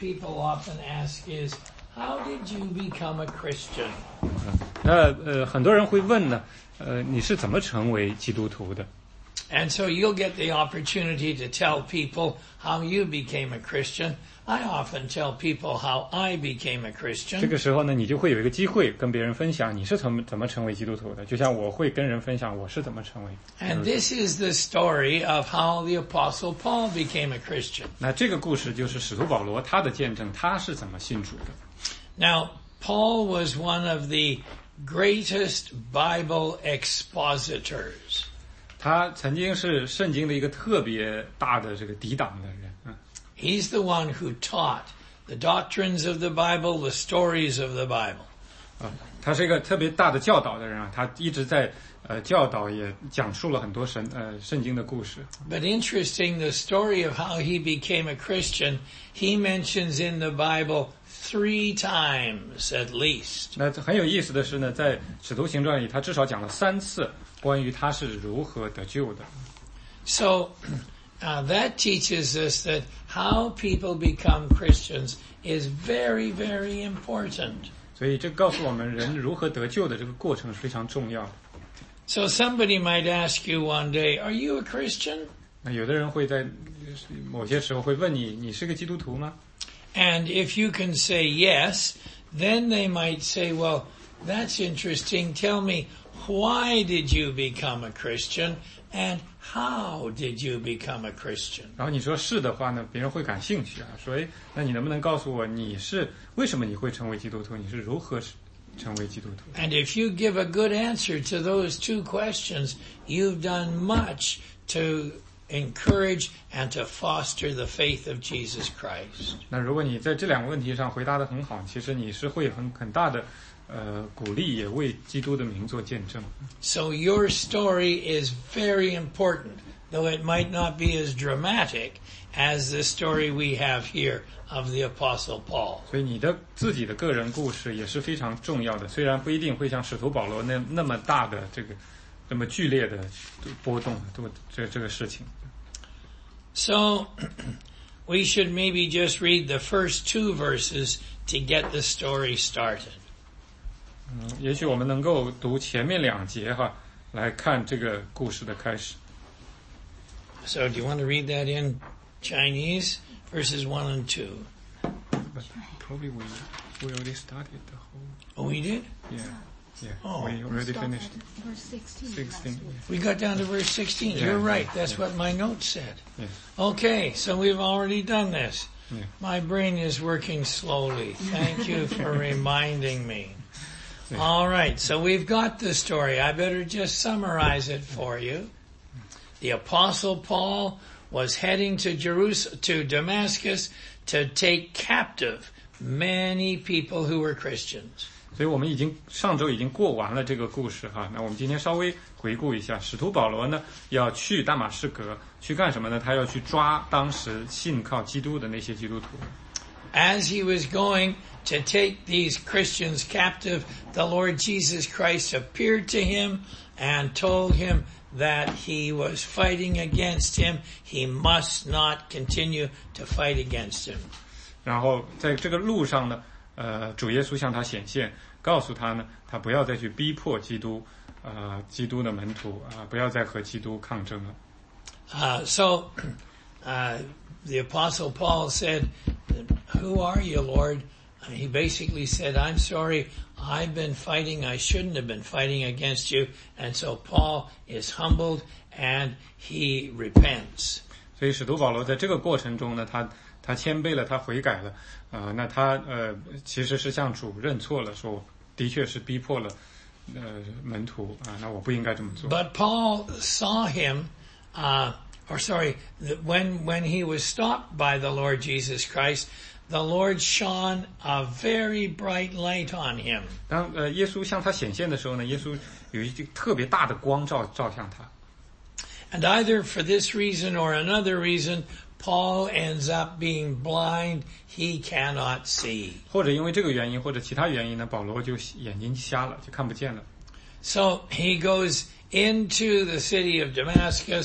people often ask is, how did you become a Christian? 很多人会问呢，你是怎么成为基督徒的？ And so you'll get the opportunity to tell people how you became a Christian. I often tell people how I became a Christian. 这个时候呢，你就会有一个机会跟别人分享你是怎么成为基督徒的，就像我会跟人分享我是怎么成为。 And this is the story of how the Apostle Paul became a Christian. 那这个故事就是使徒保罗他的见证，他是怎么信主的。 Now, Paul was one of the greatest Bible expositors. 他曾经是圣经的一个特别大的这个抵挡的人。 He's the one who taught the doctrines of the Bible, the stories of the Bible. 他是一个特别大的教导的人啊，他一直在教导，也讲述了很多圣经的故事。 But interesting, the story of how he became a Christian, he mentions in the Bible 3 times at least. 那很有意思的是呢，在使徒行传里，他至少讲了3次关于他是如何得救的。 So that teaches us that how people become Christians is very, very important. 所以这告诉我们，人如何得救的这个过程是非常重要的。 So somebody might ask you one day, "Are you a Christian?" 那有的人会在某些时候会问你，你是个基督徒吗？ And if you can say yes, then they might say, "Well, that's interesting. Tell me, why did you become a Christian, and how did you become a Christian?" 然后你说是的话呢，别人会感兴趣啊，说那你能不能告诉我为什么你会成为基督徒？你是如何成为基督徒？ And if you give a good answer to those 2 questions, you've done much to encourage and to foster the faith of Jesus Christ. 那如果你在这2个问题上回答得很好，其实你是会很大的鼓励，也为基督的名做见证。 So your story is very important, though it might not be as dramatic as the story we have here of the Apostle Paul. 所以你的自己的个人故事也是非常重要的，虽然不一定会像使徒保罗那么大的这么剧烈的波动，这个事情。 So we should maybe just read the first 2 verses to get the story started. 也许我们能够读前面2节哈，来看这个故事的开始。 So do you want to read that in Chinese, verses 1 and 2? But probably we already started the whole. Oh, we did? Yeah. Oh. We already finished. Verse 16. 16. We got down to verse 16. Yeah. You're right. That's what my notes said. Yes. Okay, so we've already done this. Yeah. My brain is working slowly. Thank you for reminding me. Yeah. All right, so we've got the story. I better just summarize it for you. The Apostle Paul was heading to Damascus to take captive many people who were Christians. 所以我们上周已经过完了这个故事哈，那我们今天稍微回顾一下，使徒保罗呢要去大马士革去干什么呢？他要去抓当时信靠基督的那些基督徒。 As he was going to take these Christians captive, the Lord Jesus Christ appeared to him and told him that he was fighting against him. He must not continue to fight against him. 然后在这个路上呢，主耶稣向他显现，告诉他呢，他不要再去逼迫基督的门徒不要再和基督抗争了。 So the Apostle Paul said, "Who are you, Lord?" He basically said, "I'm sorry, I've been fighting. I shouldn't have been fighting against you." And so Paul is humbled and he repents. 所以使徒保罗在这个过程中呢，他谦卑了，他悔改了，那他其实是向主认错了，说的确是逼迫了门徒那我不应该这么做。 But Paul saw him, when he was stopped by the Lord Jesus Christ, the Lord shone a very bright light on him. 当耶稣向他显现的时候呢，耶稣有一个特别大的光照向他。 And either for this reason or another reason, Paul ends up being blind. He cannot see. 或者因为这个原因，或者其他原因呢，保罗就眼睛瞎了，就看不见了。 So he goes into the city of Damascus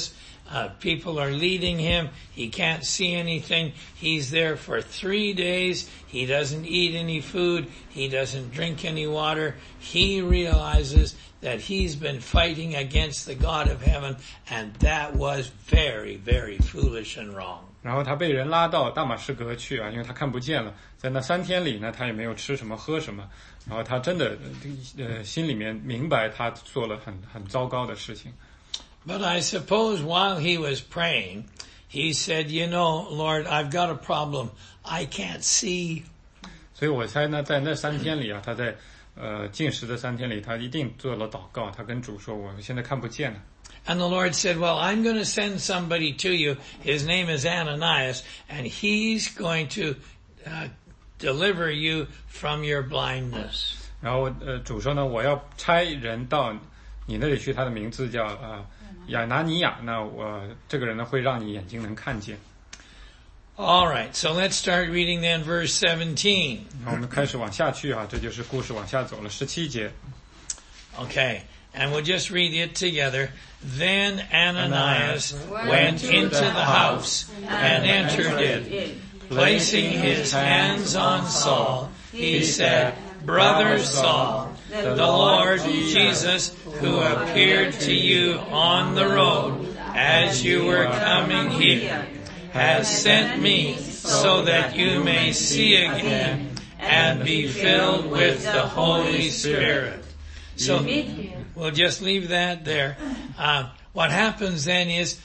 People are leading him. He can't see anything. He's there for 3 days. He doesn't eat any food. He doesn't drink any water. He realizes that he's been fighting against the God of heaven, and that was very, very foolish and wrong. 然后他被人拉到大马士革去啊，因为他看不见了。在那3天里呢，他也没有吃什么喝什么。然后他真的心里面明白他做了很糟糕的事情。 But I suppose while he was praying, he said, "You know, Lord, I've got a problem. I can't see." 所以我猜呢，在那3天里啊，他在禁食的3天里，他一定做了祷告。他跟主说：“我现在看不见了。” And the Lord said, "Well, I'm going to send somebody to you. His name is Ananias, and he's going to deliver you from your blindness." 然后主说呢，我要差人到你那里去，他的名字叫亚拿尼亚。那我这个人呢，会让你眼睛能看见。 All right, so let's start reading then verse 17. 我们开始往下去啊，这就是故事往下走了17节。 Okay, and we'll just read it together. Then Ananias went into the house and entered it. Placing his hands on Saul, he said, "Brother Saul, the Lord Jesus, who appeared to you on the road as you were coming here, has sent me so that you may see again and be filled with the Holy Spirit." So we'll just leave that there. What happens then is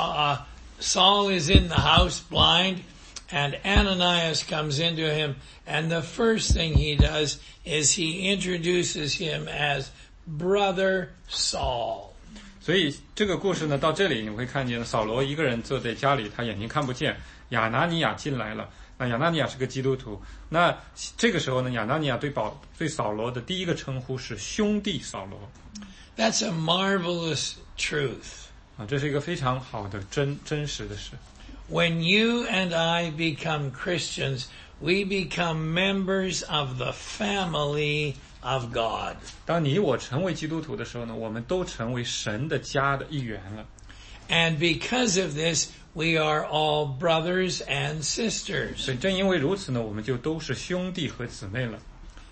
Saul is in the house blind, and Ananias comes into him, and the first thing he does is he introduces him as Brother Saul. 所以这个故事呢，到这里你会看见扫罗一个人坐在家里，他眼睛看不见。亚拿尼亚进来了，那亚拿尼亚是个基督徒。那这个时候呢，亚拿尼亚对扫罗的第一个称呼是兄弟扫罗。 That's a marvelous truth. 啊，这是一个非常好的真实的事。 When you and I become Christians, we become members of the family of God. 当你我成为基督徒的时候呢，我们都成为神的家的一员了。 And because of this, we are all brothers and sisters. 所以正因为如此呢，我们就都是兄弟和姊妹了。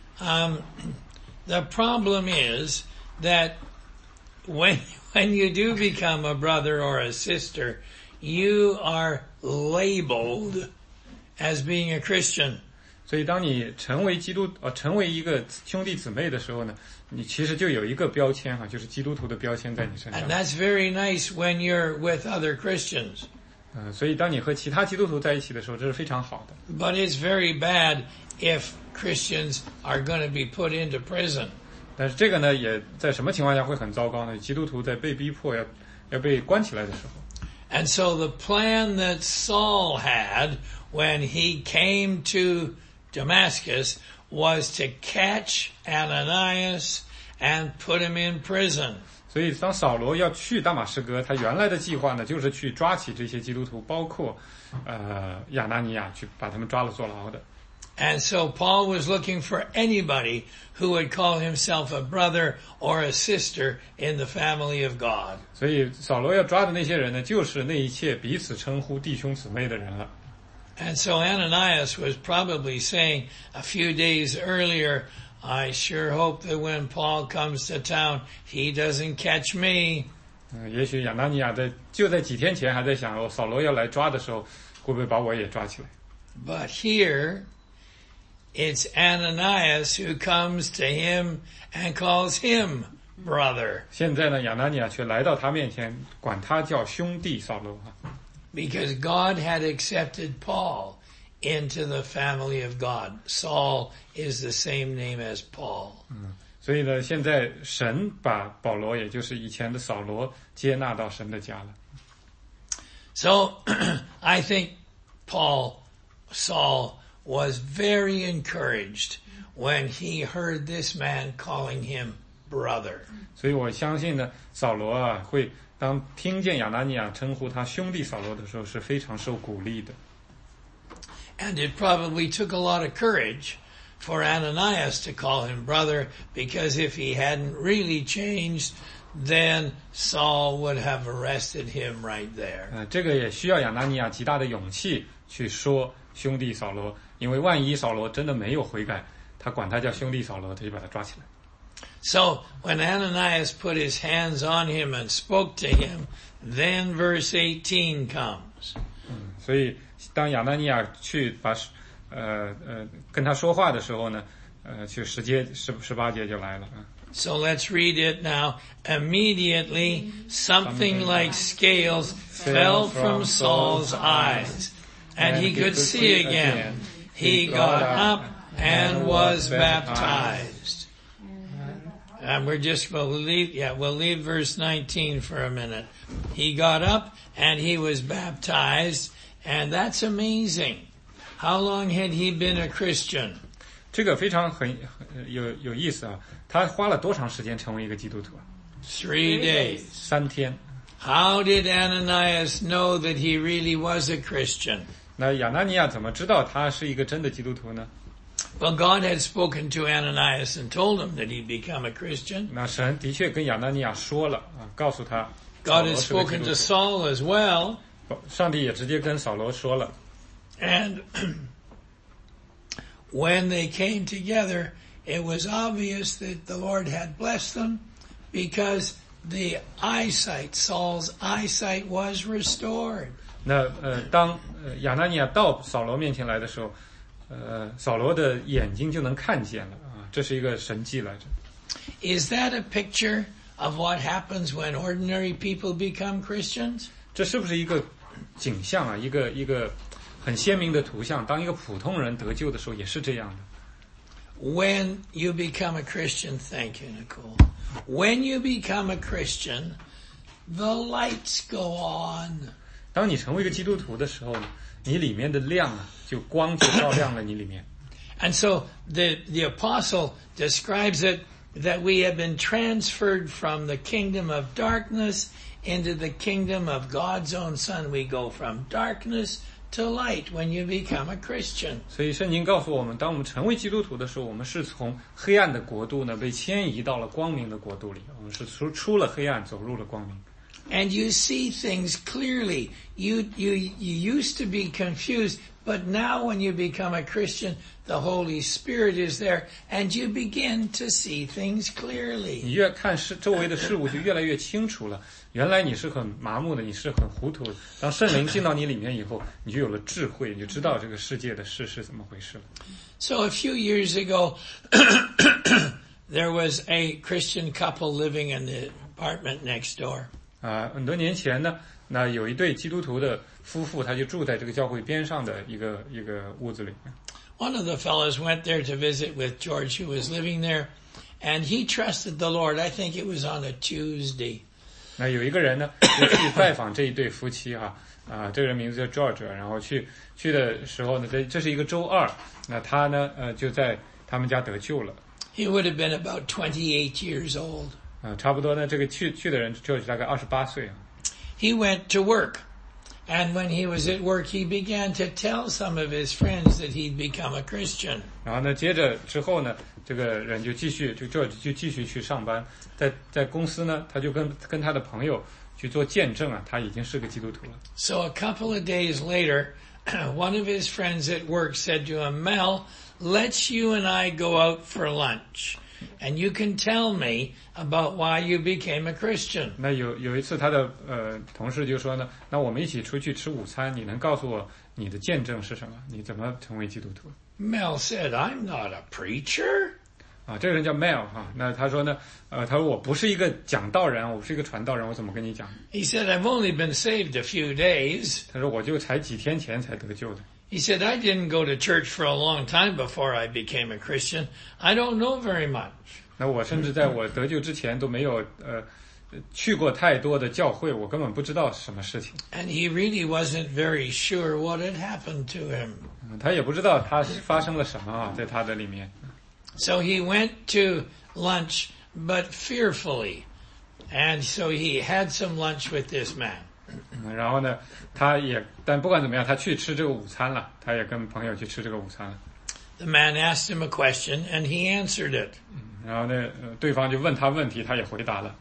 The problem is that when you do become a brother or a sister, you are labeled as being a Christian. 所以当你成为成为一个兄弟姊妹的时候呢，你其实就有一个标签哈，就是基督徒的标签在你身上。 And that's very nice when you're with other Christians. 所以当你和其他基督徒在一起的时候，这是非常好的。 But it's very bad if Christians are going to be put into prison. 但是这个呢，也在什么情况下会很糟糕呢？基督徒在被逼迫要被关起来的时候。 And so the plan that Saul had when he came to Damascus was to catch Ananias and put him in prison. 所以当扫罗要去大马士革，他原来的计划呢，就是去抓起这些基督徒，包括亚拿尼亚，去把他们抓了坐牢的。 And so Paul was looking for anybody who would call himself a brother or a sister in the family of God. 所以扫罗要抓的那些人呢，就是那一切彼此称呼弟兄姊妹的人了。 And so Ananias was probably saying a few days earlier, "I sure hope that when Paul comes to town, he doesn't catch me." 也许亚拿尼亚就在几天前还在想，扫罗要来抓的时候，会不会把我也抓起来？ But here, it's Ananias who comes to him and calls him brother. 现在呢，亚拿尼亚却来到他面前，管他叫兄弟扫罗。 Because God had accepted Paul into the family of God. Saul is the same name as Paul. 所以呢，现在神把保罗，也就是以前的扫罗，接纳到神的家了。 So, I think Saul was very encouraged when he heard this man calling him brother. 所以我相信呢，扫罗啊，会当听见亚拿尼亚称呼他兄弟扫罗的时候，是非常受鼓励的。 And it probably took a lot of courage for Ananias to call him brother, because if he hadn't really changed, then Saul would have arrested him right there. 这个也需要亚拿尼亚极大的勇气去说兄弟扫罗，因为万一扫罗真的没有悔改，他管他叫兄弟扫罗，他就把他抓起来。 So when Ananias put his hands on him and spoke to him, then verse 18 comes. 所以当亚拿尼亚去把跟他说话的时候呢，就18节就来了。 So let's read it now. Immediately, something like scales fell from Saul's eyes, and he could see again. He got up and was baptized. And we'll leave verse 19 for a minute. He got up and he was baptized, and that's amazing. How long had he been a Christian? 这个非常有意思啊！他花了多长时间成为一个基督徒啊 3 days. 3天。 How did Ananias know that he really was a Christian? 那亚拿尼亚怎么知道他是一个真的基督徒呢？ Well, God had spoken to Ananias and told him that he'd become a Christian. 那神的确跟亚拿尼亚说了啊，告诉他。 God had spoken to Saul as well. 上帝也直接跟扫罗说了。 And when they came together, it was obvious that the Lord had blessed them because the eyesight, Saul's eyesight was restored. 那当亚拿尼亚到扫罗面前来的时候，扫罗的眼睛就能看见了啊，这是一个神迹来着。 Is that a picture of what happens when ordinary people become Christians? 这是不是一个景象啊？一个很鲜明的图像。当一个普通人得救的时候，也是这样的。 When you become a Christian, thank you, Nicole. When you become a Christian, the lights go on. 当你成为一个基督徒的时候呢，你里面的亮啊，光就照亮了你里面。 And so the apostle describes it that we have been transferred from the kingdom of darkness into the kingdom of God's own Son. We go from darkness to light when you become a Christian. 所以圣经告诉我们，当我们成为基督徒的时候，我们是从黑暗的国度呢被迁移到了光明的国度里，我们是出了黑暗，走入了光明。 And you see things clearly. You used to be confused, but now when you become a Christian, the Holy Spirit is there, and you begin to see things clearly. 你越看周围的事物就越来越清楚了。原来你是很麻木的，你是很糊涂的。当圣灵进到你里面以后，你就有了智慧，你就知道这个世界的事是怎么回事了。 So a few years ago, there was a Christian couple living in the apartment next door. 很多年前呢，那有一对基督徒的夫妇，他就住在这个教会边上的一个屋子里。 One of the fellows went there to visit with George, who was living there, and he trusted the Lord. I think it was on a Tuesday. 那有一个人呢，就去拜访这一对夫妻哈，这个人名字叫 George， 然后去的时候呢，这是一个周二，那他呢，就在他们家得救了。 He would have been about 28 years old. 差不多呢，这个去的人就是大概28岁啊。 He went to work, and when he was at work, he began to tell some of his friends that he'd become a Christian. 然后呢，接着之后呢，这个人就继续去上班，在公司呢，他就跟他的朋友去做见证啊，他已经是个基督徒了。 So a couple of days later, one of his friends at work said to him, Mel, let's you and I go out for lunch. And you can tell me about why you became a Christian. 那有一次他的同事就说呢，那我们一起出去吃午餐，你能告诉我你的见证是什么？你怎么成为基督徒？ Mel said, I'm not a preacher. 这个人叫 Mel 那他说呢，他说我不是一个讲道人，我不是一个传道人，我怎么跟你讲？ He said, I've only been saved a few days. 他说我就才几天前才得救的。 He said, I didn't go to church for a long time before I became a Christian. I don't know very much. 那我甚至在我得救之前都没有去过太多的教会，我根本不知道什么事情。 And he really wasn't very sure what had happened to him. 他也不知道他发生了什么在他的里面。 So he went to lunch, but fearfully. And so he had some lunch with this man. 然后呢，但不管怎么样，他去吃这个午餐了，他也跟朋友去吃这个午餐了。 The man asked him a question, and he answered it. 然后呢，对方就问他问题，他也回答了。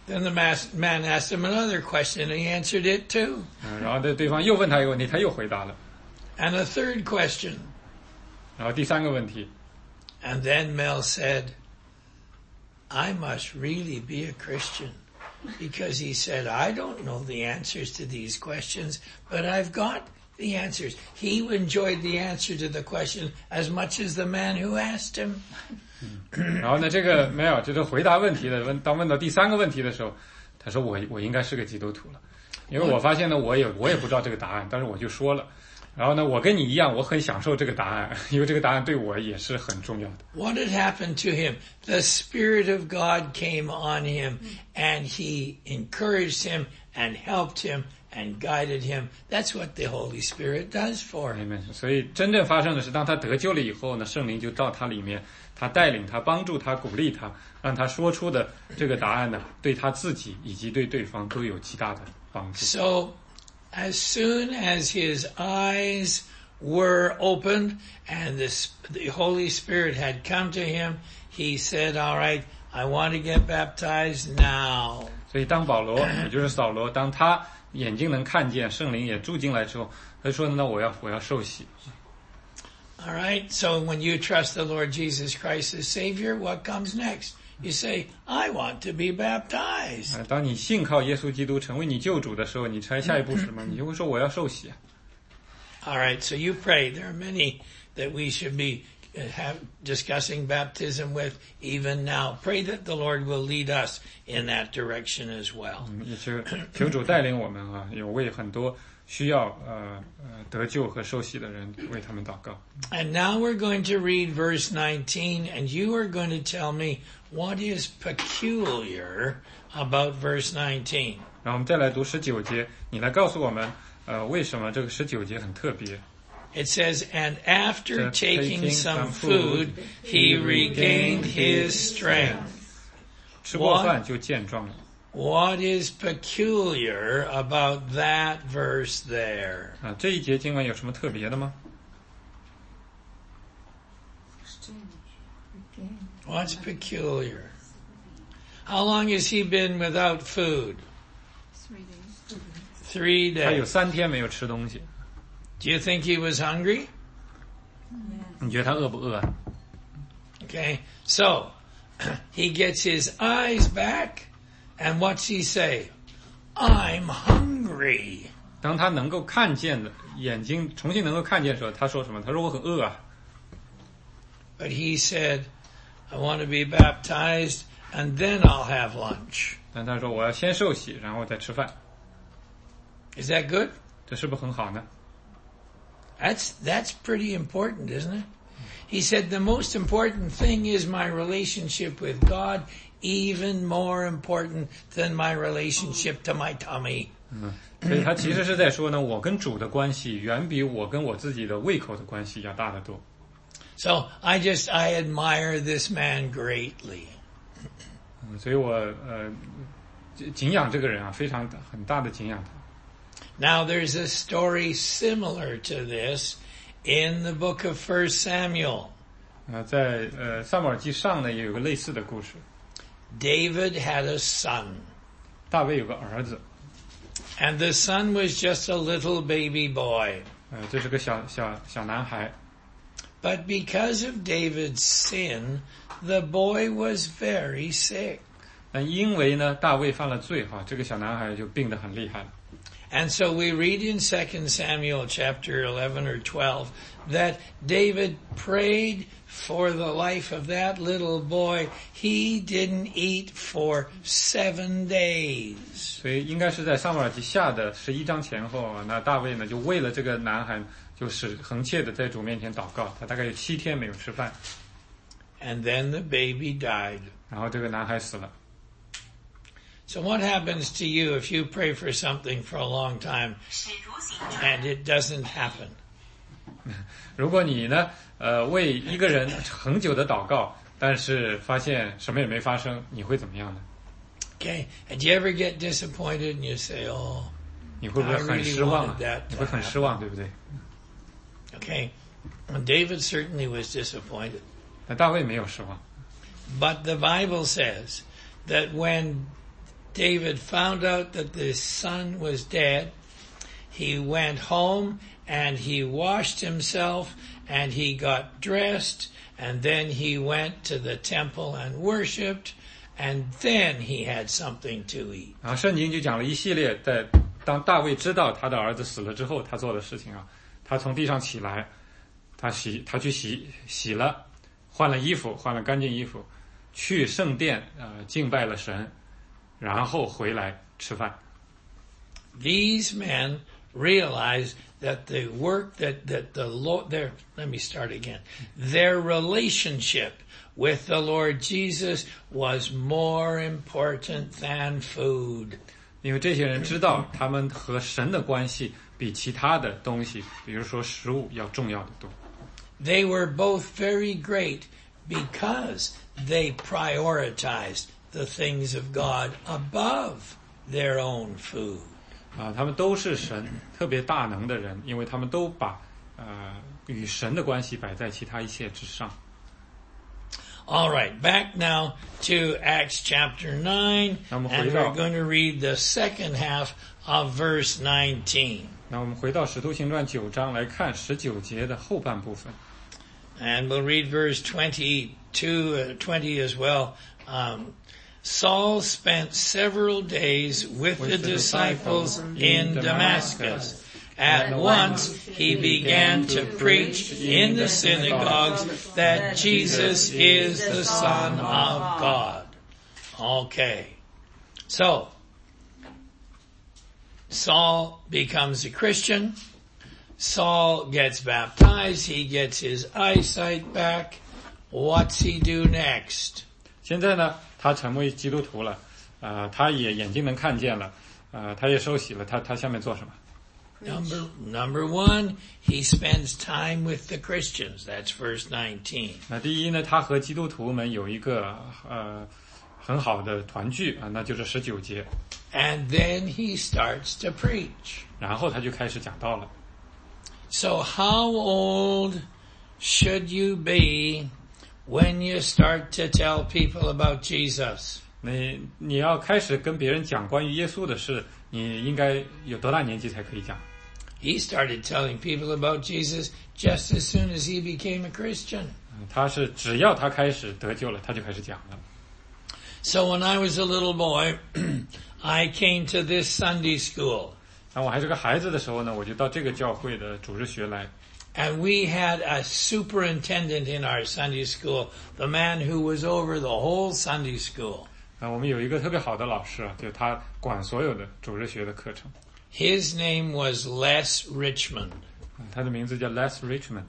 Then the man asked him another question, and he answered it too. 然后对方又问他一个问题，他又回答了。 And a third question. 然后第三个问题。 And then Mel said, I must really be a Christian. Because he said, I don't know the answers to these questions, but I've got the answers. He enjoyed the answer to the question as much as the man who asked him. 然后呢，这个没有，就是回答问题的当问到第三个问题的时候，他说我应该是个基督徒了，因为我发现呢，我也不知道这个答案，但是我就说了。然后呢，我跟你一样，我很享受这个答案，因为这个答案对我也是很重要的。 What had happened to him? The Spirit of God came on him, and He encouraged him and helped him and guided him. That's what the Holy Spirit does for him. 所以真正发生的是，当他得救了以后呢，圣灵就到他里面，他带领他，帮助他，鼓励他，让他说出的这个答案呢，对他自己以及对对方都有极大的帮助。 So, as soon as his eyes were opened and the Holy Spirit had come to him, he said, all right, I want to get baptized now. 所以当保罗，也就是扫罗，当他眼睛能看见，圣灵也住进来之后，他说：“那我要受洗。” All right. So when you trust the Lord Jesus Christ as Savior, what comes next? You say, I want to be baptized. 当你信靠耶稣基督成为你救主的时候，你猜下一步是什么？你就会说我要受洗。 All right. So you pray. There are many that we should be discussing baptism with even now. Pray that the Lord will lead us in that direction as well. 也求主带领我们啊，有为很多需要得救和受洗的人为他们祷告。 And now we're going to read verse 19, and you are going to tell me what is peculiar about verse 19. 然后我们再来读19节，你来告诉我们，为什么这个19节很特别。 It says, and after taking some food, he regained his strength. 吃过饭就健壮了。 What is peculiar about that verse there? 这一节经文有什么特别的吗？ What's peculiar? How long has he been without food? 3 days. 他有3天没有吃东西。 Do you think he was hungry? 你觉得他饿不饿？ Okay, so he gets his eyes back, and what's he say? I'm hungry. 当他能够看见的眼睛重新能够看见的时候，他说什么？他说我很饿啊。 But he said, I want to be baptized, and then I'll have lunch. 但他说我要先受洗，然后再吃饭。 Is that good? 这是不是很好呢？ That's pretty important, isn't it? He said the most important thing is my relationship with God, even more important than my relationship to my tummy. 所以他其实是在说呢，我跟主的关系远比我跟我自己的胃口的关系要大得多。 So I admire this man greatly. 所以我敬仰这个人啊，很大的敬仰他。 Now there's a story similar to this in the book of 1 Samuel. 在撒母耳记上呢也有个类似的故事。 David had a son. 大卫有个儿子。 And the son was just a little baby boy. 这是个小男孩。 But because of David's sin, the boy was very sick. 但因为呢大卫犯了罪哈，这个小男孩就病得很厉害了。 And so we read in 2 Samuel chapter 11 or 12 that David prayed for the life of that little boy. He didn't eat for 7 days. 所以应该是在撒母耳记下的11章前后啊，那大卫呢就为了这个男孩，就是恒切的在主面前祷告，他大概有7天没有吃饭。 And then the baby died. 然后这个男孩死了。 So what happens to you if you pray for something for a long time and it doesn't happen? 如果你呢为一个人很久的祷告，但是发现什么也没发生，你会怎么样呢？ Okay, and you ever get disappointed and you say, "Oh, 你会不会很失望啊？你会很失望，对不对？ Okay, and David certainly was disappointed. 但大卫没有失望。 But the Bible says that when David found out that the son was dead, he went home and he washed himself and he got dressed, and then he went to the temple and worshipped, and then he had something to eat. 然后圣经就讲了一系列在当大卫知道他的儿子死了之后他做的事情啊。他从地上起来，他去洗了，换了衣服，换了干净衣服，去圣殿敬拜了神，然后回来吃饭。 These men realized that the work that the Lord, let me start again. Their relationship with the Lord Jesus was more important than food. 因为这些人知道他们和神的关系比其他的东西，比如说食物要重要的多。 They were both very great because they prioritized the things of God above their own food. 他们都是神特别大能的人，因为他们都把与神的关系摆在其他一切之上。 All right, back now to Acts chapter 9, and we're going to read the second half of verse 19. 那我们回到使徒行传9章来看19节的后半部分。 And we'll read verse 20 as well. Saul spent several days with the disciples in Damascus. At once he began to preach in the synagogues that Jesus is the Son of God. Okay. So, Saul becomes a Christian. Saul gets baptized. He gets his eyesight back. What's he do next? 现在呢，他成为基督徒了，他也眼睛能看见了，他也受洗了，他下面做什么？ Number one, he spends time with the Christians. That's verse 19. 那第一呢，他和基督徒们有一个很好的团聚啊，那就是19节。 And then he starts to preach. 然后他就开始讲道了。 So how old should you be when you start to tell people about Jesus? 你要开始跟别人讲关于耶稣的事，你应该有多大年纪才可以讲？ He started telling people about Jesus just as soon as he became a Christian. 他是只要他开始得救了，他就开始讲了。 So when I was a little boy, I came to this Sunday school. 当我还是个孩子的时候呢，我就到这个教会的主日学来。 And we had a superintendent in our Sunday school, the man who was over the whole Sunday school. 我们有一个特别好的老师啊，就他管所有的主日学的课程。 His name was Les Richmond. 他的名字叫 Les Richmond.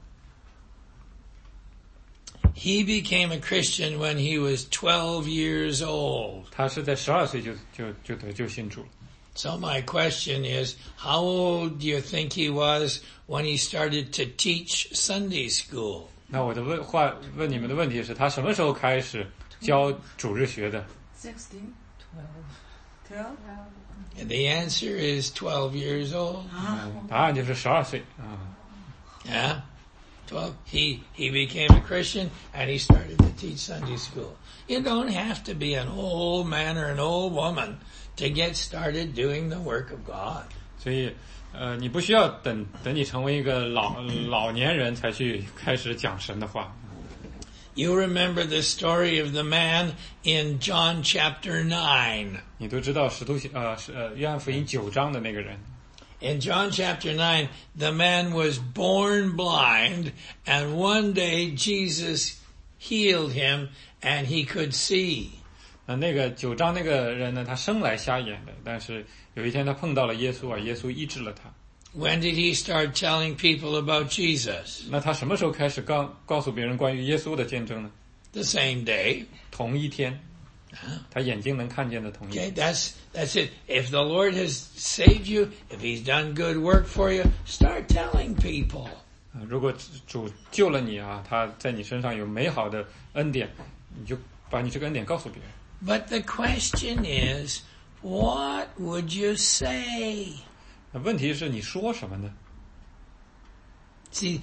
He became a Christian when he was 12 years old. 他是在12岁就得救信主了。 So my question is, how old do you think he was when he started to teach Sunday school? 那我的问你们的问题是，他什么时候开始教主日学的？ 16, 12. And the answer is 12 years old. 答案就是12岁啊。 Yeah. 12. He became a Christian and he started to teach Sunday school. You don't have to be an old man or an old woman to get started doing the work of God. 所以你不需要等你成为一个老年人才去开始讲神的话。 You remember the story of the man in John chapter 9. 你都知道约翰福音9章的那个人。 In John chapter 9, the man was born blind, and one day Jesus healed him and he could see. 那个9章那个人呢，他生来瞎眼的，但是有一天他碰到了耶稣啊，耶稣医治了他。 When did he start telling people about Jesus? 那他什么时候开始告诉别人关于耶稣的见证呢？ The same day. 同一天，他眼睛能看见的同一天。 Okay, that's it. If the Lord has saved you, if He's done good work for you, start telling people. 如果主救了你啊，他在你身上有美好的恩典，你就把你这个恩典告诉别人。 But the question is, what would you say? 那问题是你说什么呢？ See,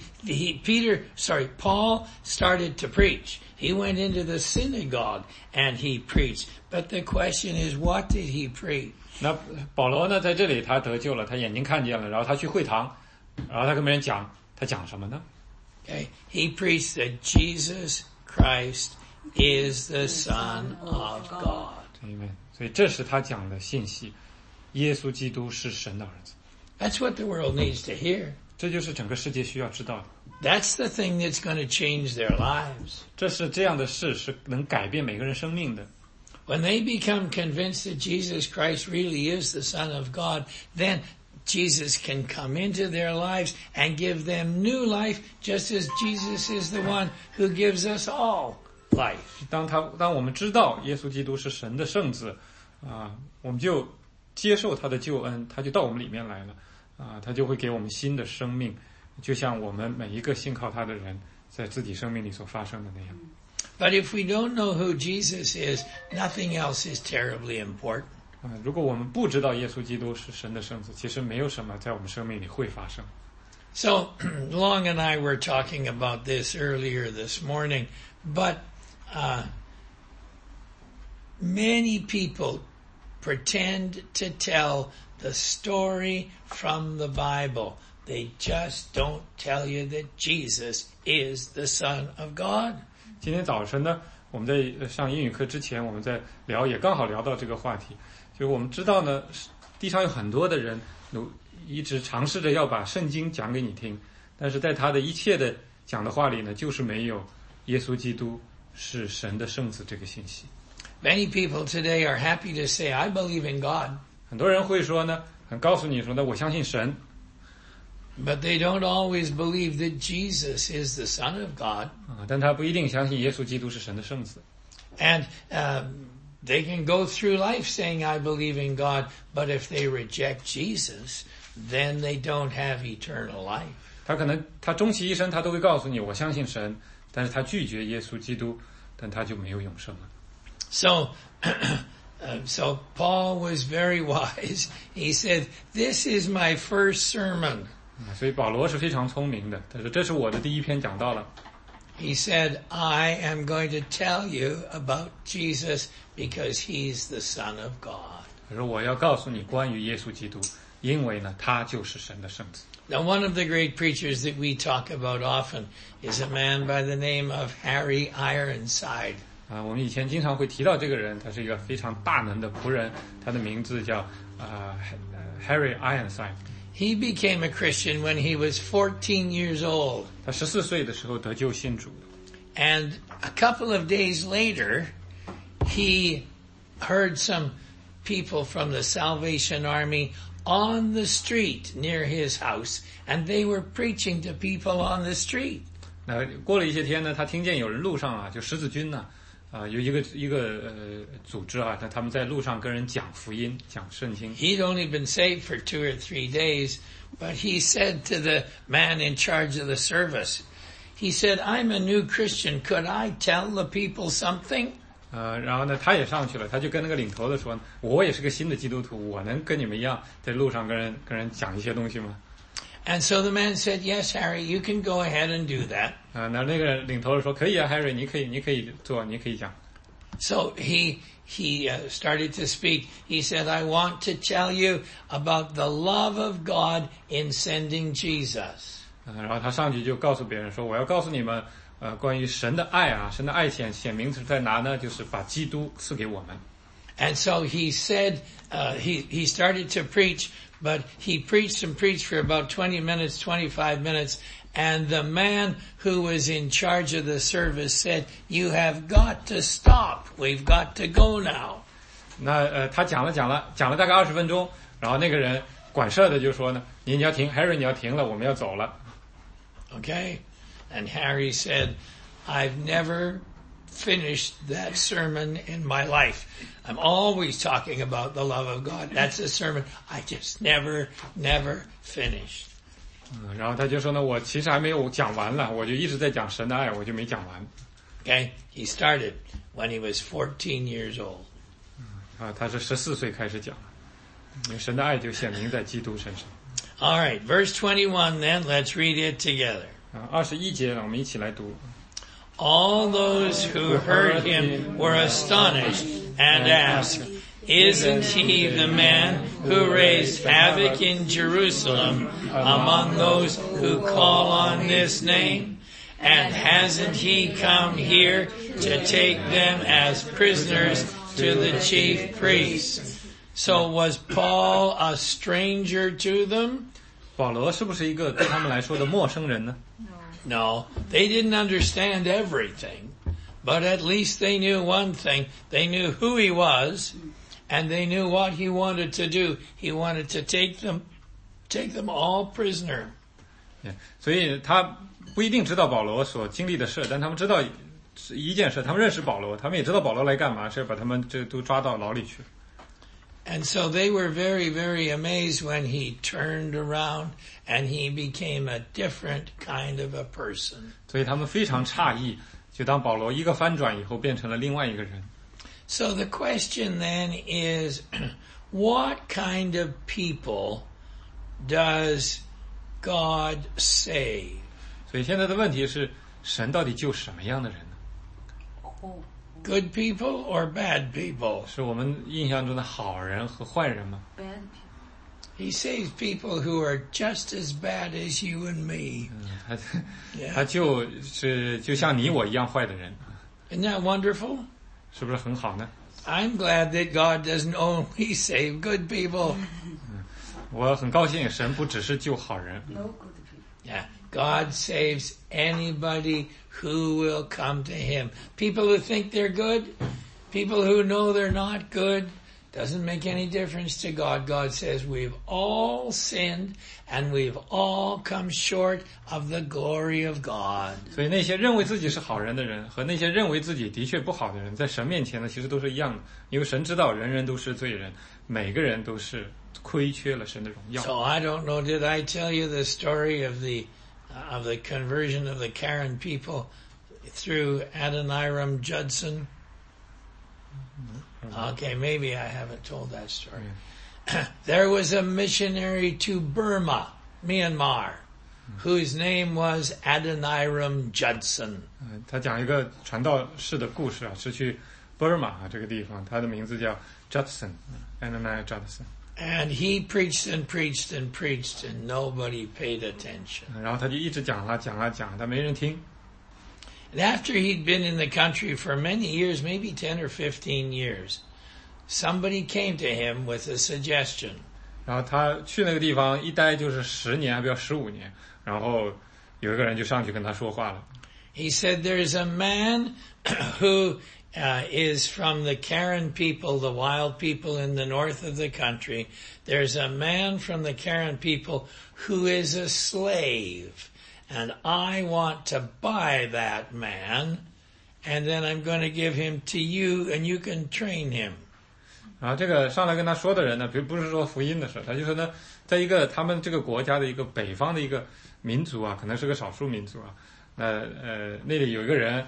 Paul started to preach. He went into the synagogue and he preached. But the question is, what did he preach? 那保罗呢，在这里他得救了，他眼睛看见了，然后他去会堂，然后他跟别人讲，他讲什么呢？ Okay, he preached that Jesus Christ is the Son of God. Amen. 所以这是他讲的信息，耶稣基督是神的儿子。 That's what the world needs to hear. 这就是整个世界需要知道的。 That's the thing that's going to change their lives. 这是这样的事，是能改变每个人生命的。 When they become convinced that Jesus Christ really is the Son of God, then Jesus can come into their lives and give them new life, just as Jesus is the one who gives us all life. 当我们知道耶稣基督是神的圣子，我们就接受他的救恩，他就到我们里面来了，他就会给我们新的生命，就像我们每一个信靠他的人在自己生命里所发生的那样。 But if we don't know who Jesus is, nothing else is terribly important. 如果我们不知道耶稣基督是神的圣子，其实没有什么在我们生命里会发生。 So, Long and I were talking about this earlier this morning, but many people pretend to tell the story from the Bible. They just don't tell you that Jesus is the Son of God. 今天早晨呢，我们在上英语课之前，我们在聊，也刚好聊到这个话题。就是我们知道呢，地上有很多的人一直尝试着要把圣经讲给你听，但是在他的一切的讲的话里呢，就是没有耶稣基督是神的圣子这个信息。 Many people today are happy to say, I believe in God. 很多人会说呢，很告诉你说呢，我相信神。 But they don't always believe that Jesus is the Son of God. 但他不一定相信耶稣基督是神的圣子。 And they can go through life saying, I believe in God, but if they reject Jesus, then they don't have eternal life. 他可能他终其一生他都会告诉你我相信神，但是他拒绝耶稣基督，但他就没有永生了。 So Paul was very wise. He said, this is my first sermon. 所以保罗是非常聪明的，他说这是我的第一篇讲道了。 He said, I am going to tell you about Jesus because he's the Son of God. 他说我要告诉你关于耶稣基督，因为呢他就是神的圣子。 Now, one of the great preachers that we talk about often is a man by the name of Harry Ironside. 我们以前经常会提到这个人，他是一个非常大能的仆人，他的名字叫Harry Ironside。 He became a Christian when he was 14 years old. 他14岁的时候得救信主。 And a couple of days later, he heard some people from the Salvation Army on the street near his house, and they were preaching to people on the street. 那过了一些天呢，他听见有人路上就十字军呢，有一个组织他们在路上跟人讲福音，讲圣经。 He'd only been saved for 2 or 3 days, but he said to the man in charge of the service, he said, I'm a new Christian. Could I tell the people something? 然后呢，他也上去了，他就跟那个领头的说，我也是个新的基督徒，我能跟你们一样在路上跟人讲一些东西吗？ And so the man said, yes, Harry, you can go ahead and do that. 那个领头的说，可以啊 ，Harry， 你可以做，你可以讲。 So he started to speak. He said, I want to tell you about the love of God in sending Jesus. 然后他上去就告诉别人说，我要告诉你们，关于神的爱神的爱显明是在哪呢？就是把基督赐给我们。 And so he said, he started to preach, but he preached and preached for about 20 minutes, 25 minutes. And the man who was in charge of the service said, you have got to stop. We've got to go now. 那他讲了大概20分钟，然后那个人管事的就说呢，你要停 ，Harry 你要停了，我们要走了。 Okay? And Harry said, I've never finished that sermon in my life. I'm always talking about the love of God. That's a sermon I just never finished. 然后他就说呢，我其实还没有讲完了，我就一直在讲神的爱，我就没讲完。 Okay? He started when he was 14 years old. 他是14岁开始讲，因为神的爱就显明在基督身上。 All right, verse 21 then, let's read it together. 21节呢，我们一起来读。 All those who heard him were astonished and asked, Isn't he the man who raised havoc in Jerusalem among those who call on this name? And hasn't he come here to take them as prisoners to the chief priests? So was Paul a stranger to them? 保罗是不是一个对他们来说的陌生人呢？ No, they didn't understand everything, but at least they knew one thing. They knew who he was, and they knew what he wanted to do. He wanted to take them all prisoner. 所以他不一定知道保罗所经历的事，但他们知道一件事，他们认识保罗，他们也知道保罗来干嘛，是要把他们这都抓到牢里去。 And so they were very, very amazed when he turned around and he became a different kind of a person. 所以他们非常诧异，就当保罗一个翻转以后，变成了另外一个人。 So the question then is, what kind of people does God save? 所以现在的问题是，神到底救什么样的人呢？ Good people or bad people? 是我们印象中的好人和坏人吗？ Bad people. He saves people who are just as bad as you and me. 他就是就像你我一样坏的人， Isn't that wonderful? 是不是很好呢？ I'm glad that God doesn't only save good people. 我很高兴，神不只是救好人， No good people. Yeah, God saves anybody who will come to him. People who think they're good, people who know they're not good, doesn't make any difference to God. God says we've all sinned and we've all come short of the glory of God. 所以那些认为自己是好人的人和那些认为自己的确不好的人，在神面前呢，其实都是一样的，因为神知道人人都是罪人，每个人都是亏缺了神的荣耀。 So I don't know, did I tell you the story of the conversion of the Karen people through Adoniram Judson? Okay, maybe I haven't told that story. There was a missionary to Burma, Myanmar, whose name was Adoniram Judson. 他讲一个传道士的故事啊，是去波尔马这个地方，他的名字叫 Judson，Ananias Judson。 And he preached and preached and preached, and nobody paid attention. 然后他就一直讲啊，但没人听。 And after he'd been in the country for many years, maybe 10 or 15 years, somebody came to him with a suggestion. 然后他去那个地方一待就是10年，还不要15年。然后有一个人就上去跟他说话了。 He said, there's a man who is from the Karen people, the wild people in the north of the country. There's a man from the Karen people who is a slave. And I want to buy that man, and then I'm going to give him to you, and you can train him. 然后这个上来跟他说的人呢，不是说福音的事，他就说呢，在一个他们这个国家的一个北方的一个民族啊，可能是个少数民族啊，那里有一个人，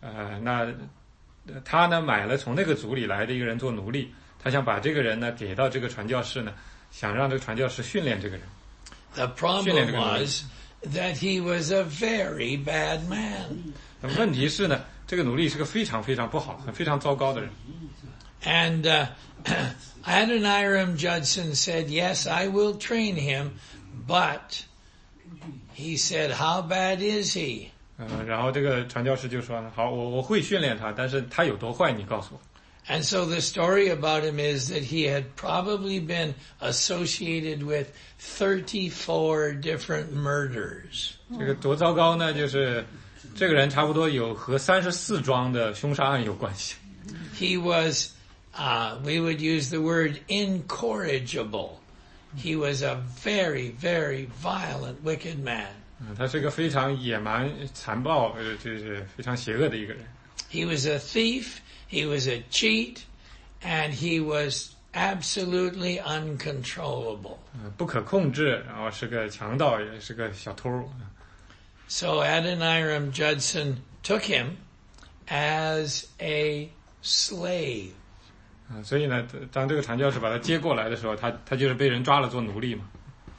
他呢买了从那个族里来的一个人做奴隶，他想把这个人呢给到这个传教士呢，想让这个传教士训练这个人。 The problem was that he was a very bad man. 问题是呢，这个奴隶是个非常非常不好、非常糟糕的人。 And Adoniram Judson said, yes, I will train him, but he said, how bad is he? 然后这个传教士就说呢，好，我会训练他，但是他有多坏，你告诉我。 And so the story about him is that he had probably been associated with 34 different murders. 这个多糟糕呢？就是这个人差不多有和34桩的凶杀案有关系。 He was, we would use the word incorrigible. He was a very, very violent, wicked man. 他是个非常野蛮、残暴，就是非常邪恶的一个人。 He was a thief, he was a cheat, and he was absolutely uncontrollable. 不可控制，然后是个强盗，也是个小偷。 So Adoniram Judson took him as a slave. 所以呢，当这个传教士把他接过来的时候，他就是被人抓了做奴隶嘛。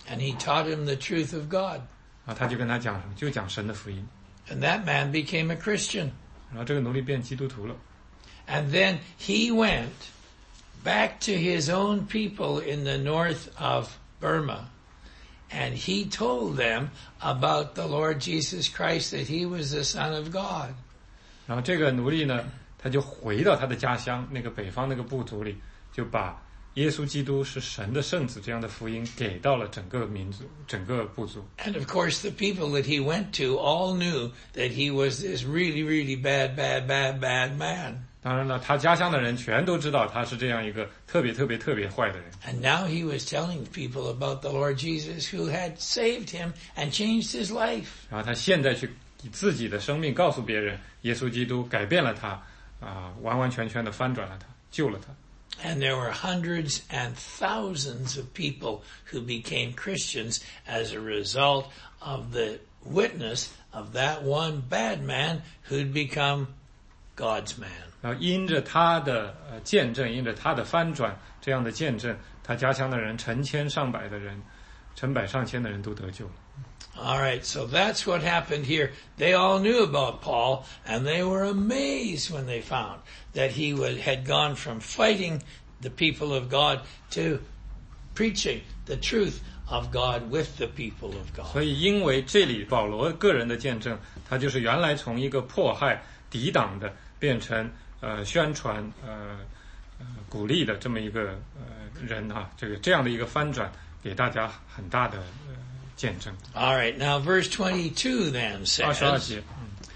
And he taught him the truth of God. 啊，他就跟他讲什么，就讲神的福音。 And that man became a Christian. 然后这个奴隶变基督徒了。 And then he went back to his own people in the north of Burma. And he told them about the Lord Jesus Christ, that he was the Son of God. 然后这个奴隶呢，他就回到他的家乡，那个北方那个部族里，就把耶稣基督是神的圣子这样的福音给到了整个民族、整个部族。 And of course, the people that he went to all knew that he was this really, really bad man. 当然了，他家乡的人全都知道他是这样一个特别坏的人。 And now he was telling people about the Lord Jesus who had saved him and changed his life. 然后他现在去以自己的生命告诉别人，耶稣基督改变了他，完完全全的翻转了他，救了他。 And there were hundreds and thousands of people who became Christians as a result of the witness of that one bad man who'd become God's man. 然后因着他的见证，因着他的翻转这样的见证，他家乡的人成千上百的人，成百上千的人都得救了。 All right, so that's what happened here. They all knew about Paul, and they were amazed when they found that he had gone from fighting the people of God to preaching the truth of God with the people of God. 所以因为这里保罗个人的见证，他就是原来从一个迫害、抵挡的，变成宣传、鼓励的这么一个人啊，这样的一个翻转，给大家很大的见证。 All right, now verse 22 then 22 says, 节，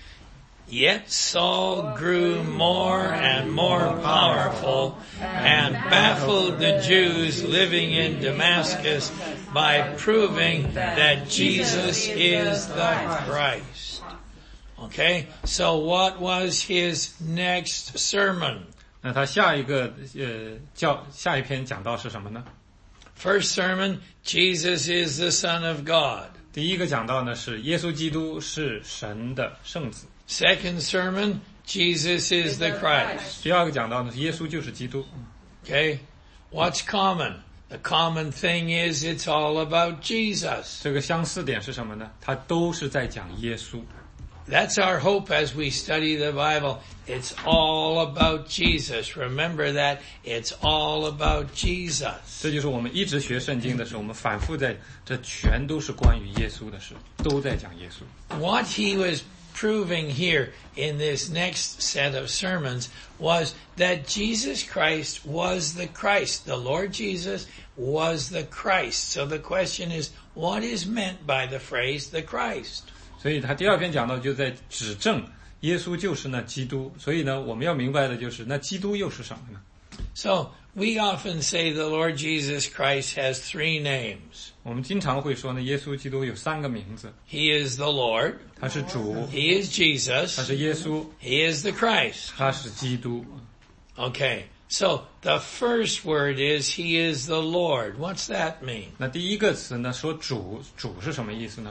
Yet Saul grew more and more powerful and baffled the Jews living in Damascus by proving that Jesus is the Christ. Okay, so what was his next sermon? 那他下一篇讲到是什么呢？ First sermon, Jesus is the Son of God. 第一个讲到呢是耶稣基督是神的圣子。 Second sermon, Jesus is the Christ. 第二个讲到呢是耶稣就是基督。 Okay, what's common? The common thing is it's all about Jesus. 这个相似点是什么呢？他都是在讲耶稣。 That's our hope as we study the Bible. It's all about Jesus. Remember that. It's all about Jesus. 这就是我们一直学圣经的时候，我们反复在这全都是关于耶稣的事，都在讲耶稣。 What he was proving here in this next set of sermons was that Jesus Christ was the Christ. The Lord Jesus was the Christ. So the question is, what is meant by the phrase the Christ? 所以他第二篇讲到就在指证耶稣就是那基督。所以呢，我们要明白的就是那基督又是什么呢？ So we often say the Lord Jesus Christ has 3 names. 我们经常会说呢，耶稣基督有3个名字， He is the Lord. 他是主， He is Jesus. 他是耶稣， He is the Christ. 他是基督。 Okay. So the first word is He is the Lord. What's that mean? 那第一个词呢，说主是什么意思呢？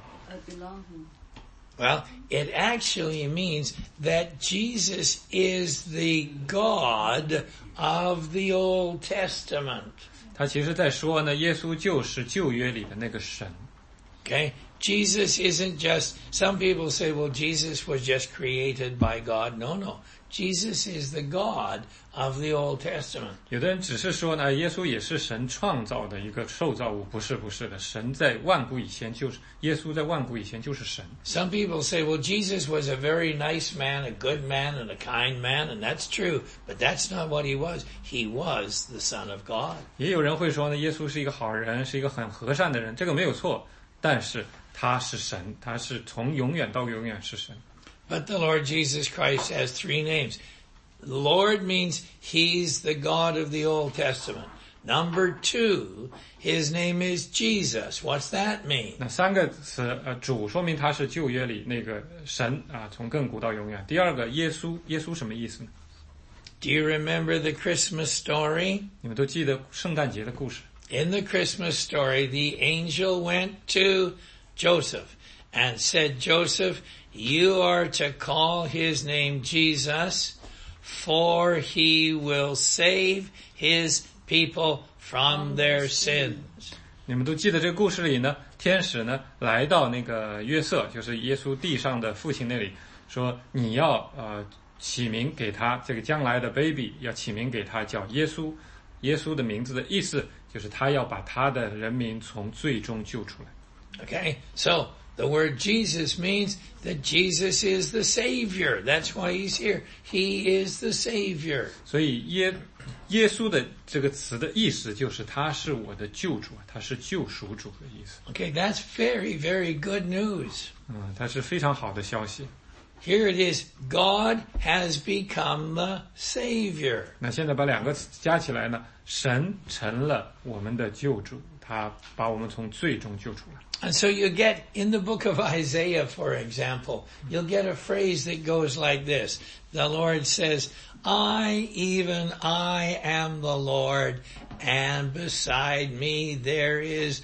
Well, it actually means that Jesus is the God of the Old Testament. 他其实在说呢，耶稣就是旧约里的那个神。 Okay? Jesus isn't just, some people say, well, Jesus was just created by God. No. Jesus is the God of the Old Testament. 有的人只是说呢，耶稣也是神创造的一个受造物，不是的，神在万古以前就是耶稣在万古以前就是神。 Some people say, well, Jesus was a very nice man, a good man, and a kind man, and that's true, but that's not what he was. He was the Son of God. 也有人会说呢，耶稣是一个好人，是一个很和善的人，这个没有错，但是他是神，他是从永远到永远是神。 But the Lord Jesus Christ has 3 names. Lord means He's the God of the Old Testament. Number 2, His name is Jesus. What's that mean? 那3个词，主说明他是旧约里那个神啊，从亘古到永远。第二个耶稣什么意思呢？ Do you remember the Christmas story? 你们都记得圣诞节的故事。 In the Christmas story, the angel went to Joseph and said, Joseph, you are to call his name Jesus, for he will save his people from their sins. 你们都记得这个故事里呢，天使呢来到那个约瑟，就是耶稣地上的父亲那里，说你要起名给他这个将来的 baby， 要起名给他叫耶稣。耶稣的名字的意思就是他要把他的人民从罪中救出来。 Okay, so the word Jesus means that Jesus is the Savior. That's why he's here. He is the Savior. 所以耶稣的这个词的意思就是他是我的救主，他是救赎主的意思。 Okay, that's very, very good news. 它是非常好的消息。 Here it is, God has become the Savior. 那现在把两个词加起来呢，神成了我们的救主，他把我们从罪中救出来。 And so you get, in the book of Isaiah, for example, you'll get a phrase that goes like this. The Lord says, even I am the Lord, and beside me there is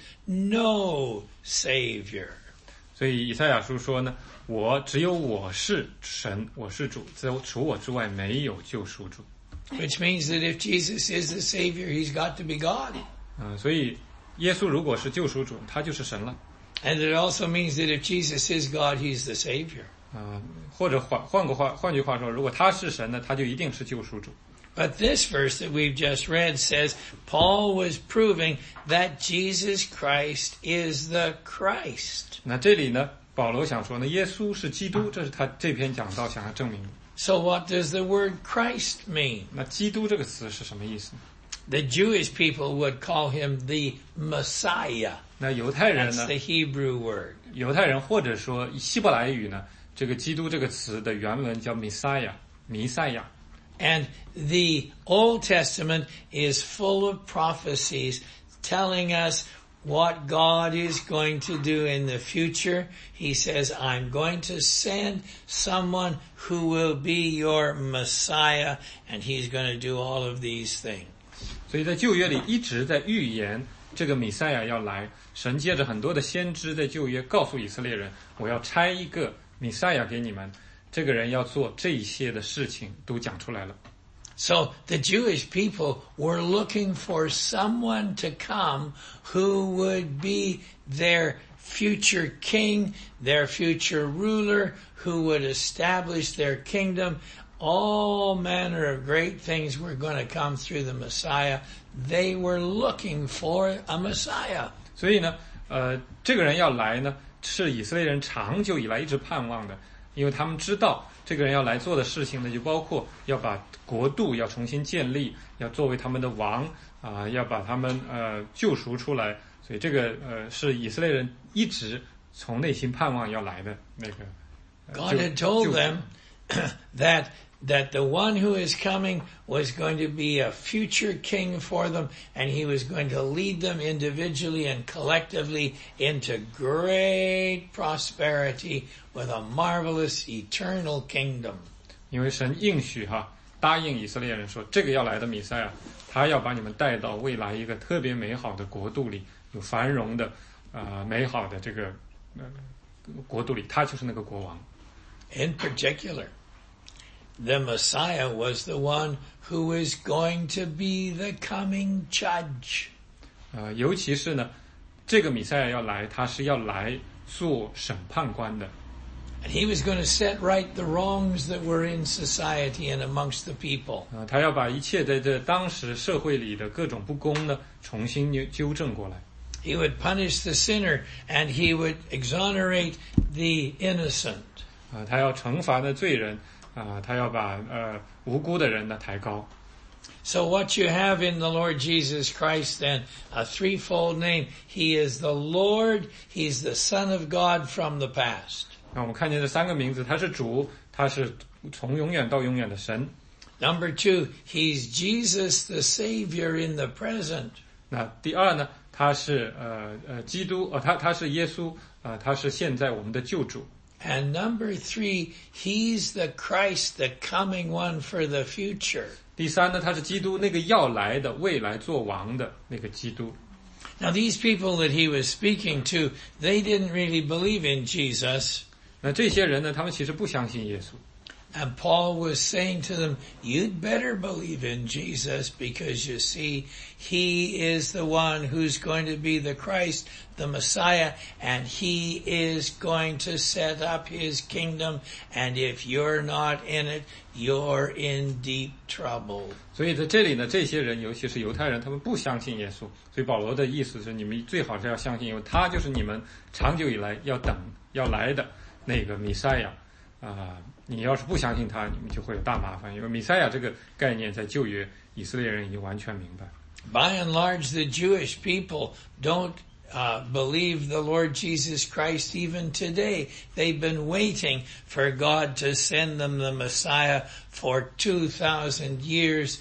no Savior. 所以以赛亚书说呢，只有我是神，我是主，除我之外没有救赎主。 Which means that if Jesus is the Savior, he's got to be God. 所以耶稣如果是救赎主，他就是神了。 And it also means that if Jesus is God, he's the Savior. 或者换句话说，如果他是神呢，他就一定是救赎主。 But this verse that we've just read says Paul was proving that Jesus Christ is the Christ. 那这里呢，保罗想说呢，耶稣是基督，这是他这篇讲道想要证明的。 So what does the word Christ mean? 那基督这个词是什么意思呢？ The Jewish people would call him the Messiah. 那犹太人 That's 呢？ the Hebrew word. 犹太人或者说希伯来语呢，这个基督这个词的原文叫弥赛亚，弥赛亚。 And the Old Testament is full of prophecies telling us what God is going to do in the future. He says, I'm going to send someone who will be your Messiah, and he's going to do all of these things. 所以在旧约里一直在预言这个弥赛亚要来，神借着很多的先知在旧约告诉以色列人，我要差一个弥赛亚给你们，这个人要做这些的事情都讲出来了。 So the Jewish people were looking for someone to come who would be their future king, their future ruler, who would establish their kingdom. All manner of great things were going to come through the Messiah. They were looking for a Messiah. 所以呢，这个人要来呢，是以色列人长久以来一直盼望的，因为他们知道这个人要来做的事情呢，就包括要把国度要重新建立，要作为他们的王要把他们救赎出来，所以这个是以色列人一直从内心盼望要来的那个。 God had told them that the one who is coming was going to be a future king for them, and he was going to lead them individually and collectively into great prosperity with a marvelous eternal kingdom. 因为神应许答应以色列人说，这个要来的弥赛亚，他要把你们带到未来一个特别美好的国度里，有繁荣的美好的这个国度里，他就是那个国王。 In particular, the Messiah was the one who is going to be the coming judge. 尤其是呢，这个弥赛亚要来，他是要来做审判官的。 And he was going to set right the wrongs that were in society and amongst the people. 他要把一切在这当时社会里的各种不公呢，重新纠正过来。 He would punish the sinner and he would exonerate the innocent. 他要惩罚的罪人他要把无辜的人呢抬高。 So what you have in the Lord Jesus Christ then, a threefold name. He is the Lord, He's the Son of God from the past. 那我们看见这三个名字，他是主，他是从永远到永远的神。 Number two, He's Jesus the Savior in the present. 那第二呢，他是基督他是耶稣他是现在我们的救主。 And number three, He's the Christ, the coming one for the future. 第三呢，他是基督，那个要来的未来做王的那个基督。 Now these people that he was speaking to, they didn't really believe in Jesus. 那这些人呢，他们其实不相信耶稣。 And Paul was saying to them, you'd better believe in Jesus because you see, he is the one who's going to be the Christ, the Messiah, and he is going to set up his kingdom. And if you're not in it, you're in deep trouble. 所以在这里呢，这些人尤其是犹太人，他们不相信耶稣。所以保罗的意思是，你们最好是要相信，因为他就是你们长久以来要来的那个弥赛亚你要是不相信他，你们就会有大麻烦。因为弥赛亚这个概念在旧约以色列人已经完全明白。 By and large, the Jewish people don't believe the Lord Jesus Christ even today. They've been waiting for God to send them the Messiah for 2,000 years.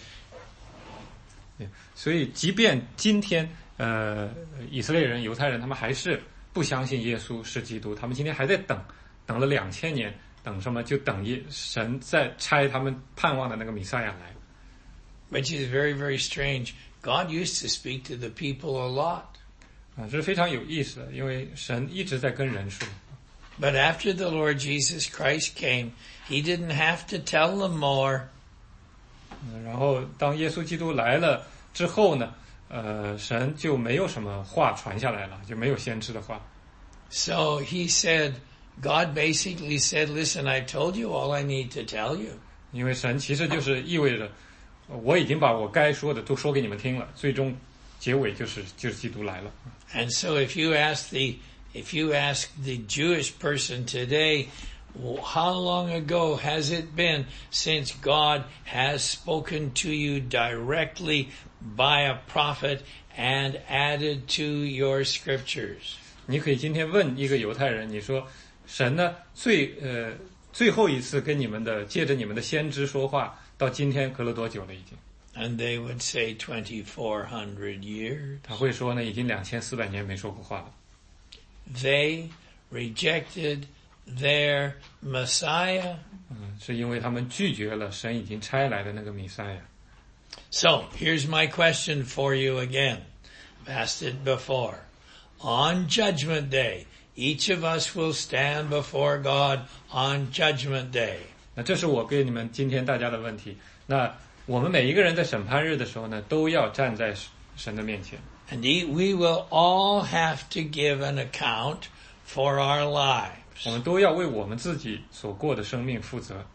所以即便今天以色列人犹太人他们还是不相信耶稣是基督，他们今天还在等了2000年，等什么？就等神在差他们盼望的那个弥赛亚来。 Which is very, very strange. God used to speak to the people a lot. 这是非常有意思的，因为神一直在跟人说。 But after the Lord Jesus Christ came, he didn't have to tell them more. 然后当耶稣基督来了之后呢，神就没有什么话传下来了，就没有先知的话。 So he said, God basically said, listen, I told you all I need to tell you. 因为神其实就是意味着，我已经把我该说的都说给你们听了，最终结尾就是基督来了。 And so if you ask the Jewish person today, how long ago has it been since God has spoken to you directly by a prophet and added to your scriptures? 你可以今天问一个犹太人，你说神呢最后一次跟借着你们的先知说话，到今天隔了多久了已经？ And they would say 2,400 years. 他会说呢，已经2400年没说过话了。 They rejected their Messiah. 是因为他们拒绝了神已经差来的那个弥赛亚。 So, here's my question for you again. I've asked it before. On Judgment Day, each of us will stand before God on Judgment Day. 那这是我给你们今天大家的问题。那我们每一个人在审判日的时候呢，都要站在神的面前。 And we will all have to give an account for our lives. 我们都要为我们自己所过的生命负责。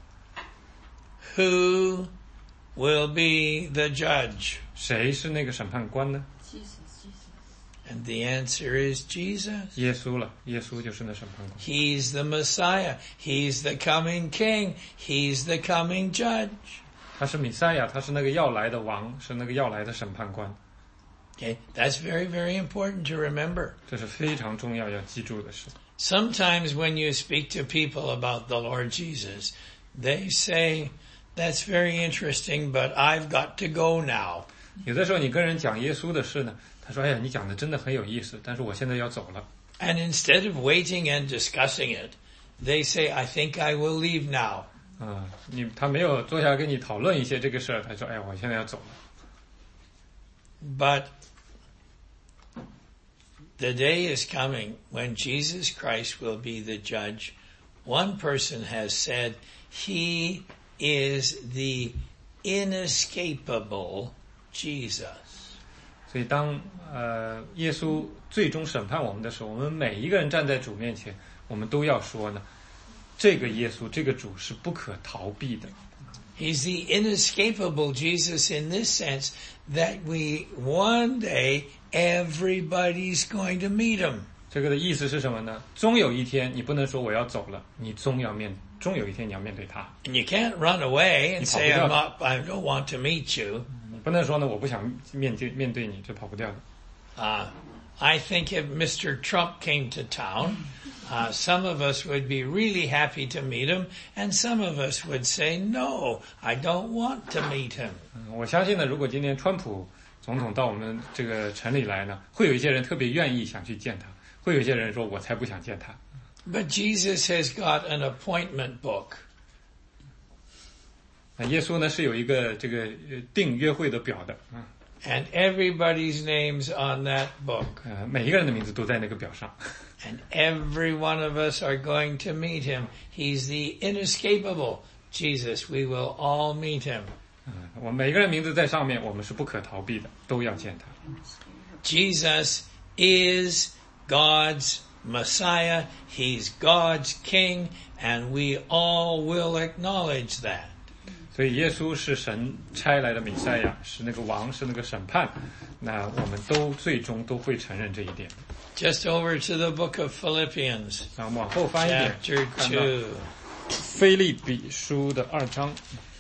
Who will be the judge? 谁是那个审判官呢？ And the answer is Jesus. 耶稣了，耶稣就是那审判官。 He's the Messiah. He's the coming King. He's the coming judge. 他是弥赛亚，他是那个要来的王，是那个要来的审判官。 Okay, that's very, very important to remember. 这是非常重要要记住的事。 Sometimes when you speak to people about the Lord Jesus, they say, that's very interesting, but I've got to go now. 有的时候你跟人讲耶稣的事呢，他说：“哎呀，你讲的真的很有意思，但是我现在要走了。” And instead of waiting and discussing it, they say, I think I will leave now. 他没有坐下来跟你讨论一些这个事儿，他说：“哎呀，我现在要走了。” But the day is coming when Jesus Christ will be the judge. One person has said he is the inescapable Jesus. 所以当耶稣最终审判我们的时候，我们每一个人站在主面前，我们都要说呢，这个耶稣，这个主是不可逃避的。 He's the inescapable Jesus in this sense that one day everybody's going to meet him. 这个的意思是什么呢？终有一天，你不能说我要走了，你终有一天你要面对他。 And you can't run away and say, I don't want to meet you. 你不能说呢，我不想面对你，这跑不掉的。 I think if Mr. Trump came to town, some of us would be really happy to meet him, and some of us would say, no, I don't want to meet him. 我相信呢，如果今天川普总统到我们这个城里来呢，会有一些人特别愿意想去见他，会有一些人说我才不想见他。 But Jesus has got an appointment book. 耶稣呢是有一个这个订约会的表的。 And everybody's name's on that book. 每一个人的名字都在那个表上。 And every one of us are going to meet him. He's the inescapable, Jesus, we will all meet him. 我们每个人名字在上面，我们是不可逃避的，都要见他。 Jesus is God's Messiah. He's God's King, and we all will acknowledge that. 所以耶稣是神差来的弥赛亚，是那个王，是那个审判。那我们都最终都会承认这一点。 Just over to the book of Philippians, 那我们往后翻一点， chapter 看到 2. 腓立比书的2章，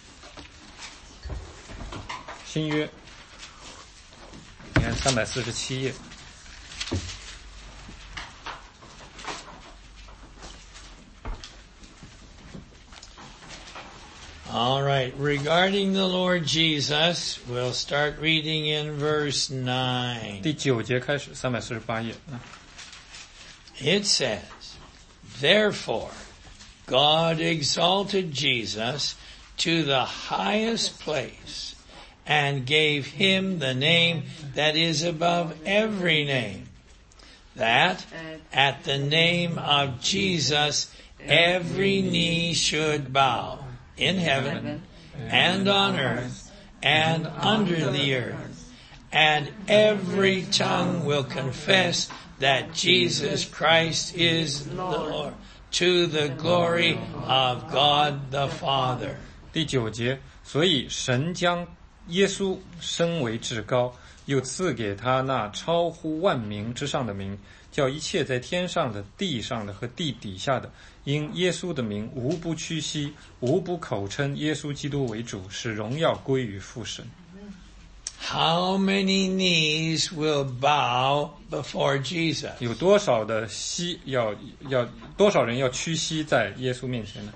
新约，你看347页。 All right, regarding the Lord Jesus, we'll start reading in verse 9. 第9节开始，348页。 It says, Therefore, God exalted Jesus to the highest place and gave him the name that is above every name, that at the name of Jesus every knee should bow, in heaven and on earth and under the earth, and every tongue will confess that Jesus Christ is the Lord, to the glory of God the Father. 第9节，所以神将耶稣升为至高，又赐给他那超乎万名之上的名，叫一切在天上的、地上的和地底下的，因耶稣的名无不屈膝，无不口称耶稣基督为主，使荣耀归于父神。 How many knees will bow before Jesus? 有多少的膝多少人要屈膝在耶稣面前呢？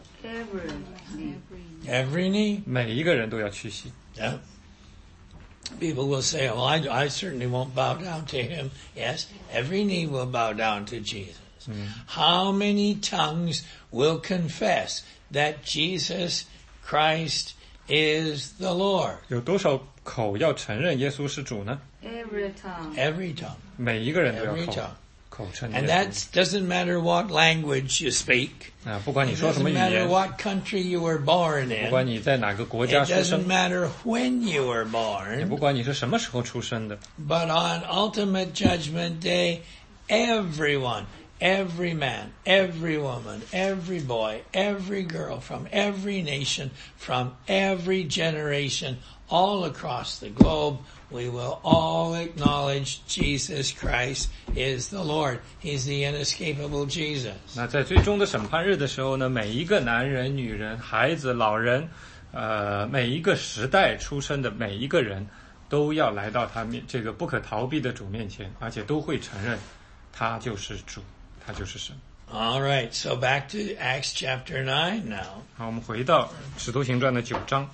Every knee? 每一个人都要屈膝。 Yeah. People will say, well, I certainly won't bow down to him. Yes, every knee will bow down to Jesus. How many tongues will confess that Jesus Christ is the Lord? 有多少口要承认耶稣是主呢？ Every tongue. Every tongue. 每一个人都要 Every tongue. 口称耶 And 稣 that doesn't matter what language you speak. 啊，不管你 It 说什么 doesn't 语 matter 言， what country you were born 不管 in. 你在哪个国 It 家出 doesn't 生， matter when you were 也 born. 不管你是什么时候出生的， But on ultimate judgment day, everyone, every man, every woman, every boy, every girl, from every nation, from every generation, all across the globe, we will all acknowledge Jesus Christ is the Lord. He's the inescapable Jesus. 那在最终的审判日的时候呢，每一个男人、女人、孩子、老人，每一个时代出生的每一个人，都要来到他这个不可逃避的主面前，而且都会承认他就是主，他就是神。 All right, so back to Acts chapter 9 now. 好，我们回到《使徒行传》的9章。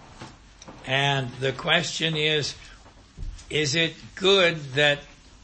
And the question is it good that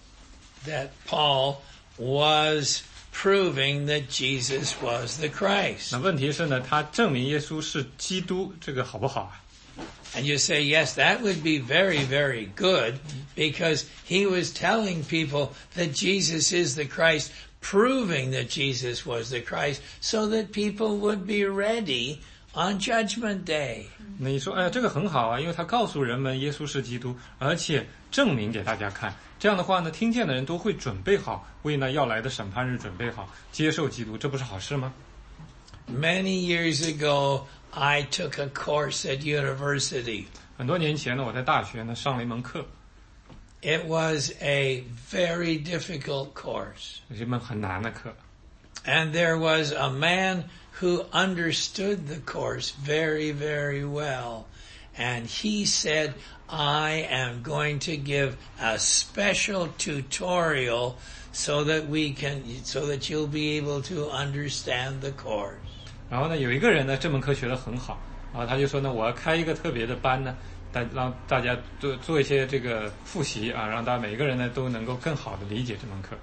Paul was proving that Jesus was the Christ? 那问题是呢，他证明耶稣是基督，这个好不好啊？ And you say, yes, that would be very, very good because he was telling people that Jesus is the Christ, proving that Jesus was the Christ so that people would be ready on Judgment Day. 那你说，哎呀，这个很好啊，因为他告诉人们耶稣是基督，而且证明给大家看。这样的话呢，听见的人都会准备好，为那要来的审判日准备好，接受基督，这不是好事吗？ Many years ago, I took a course at university. 很多年前呢，我在大学呢上了一门课， It was a very difficult course. 是一门很难的课。 And there was a man who understood the course very, very well. And he said, I am going to give a special tutorial so that you'll be able to understand the course. 然后呢，有一个人呢，这门课学得很好，然后他就说呢，我要开一个特别的班呢，让大家做一些这个复习啊，让大家每一个人呢都能够更好的理解这门课。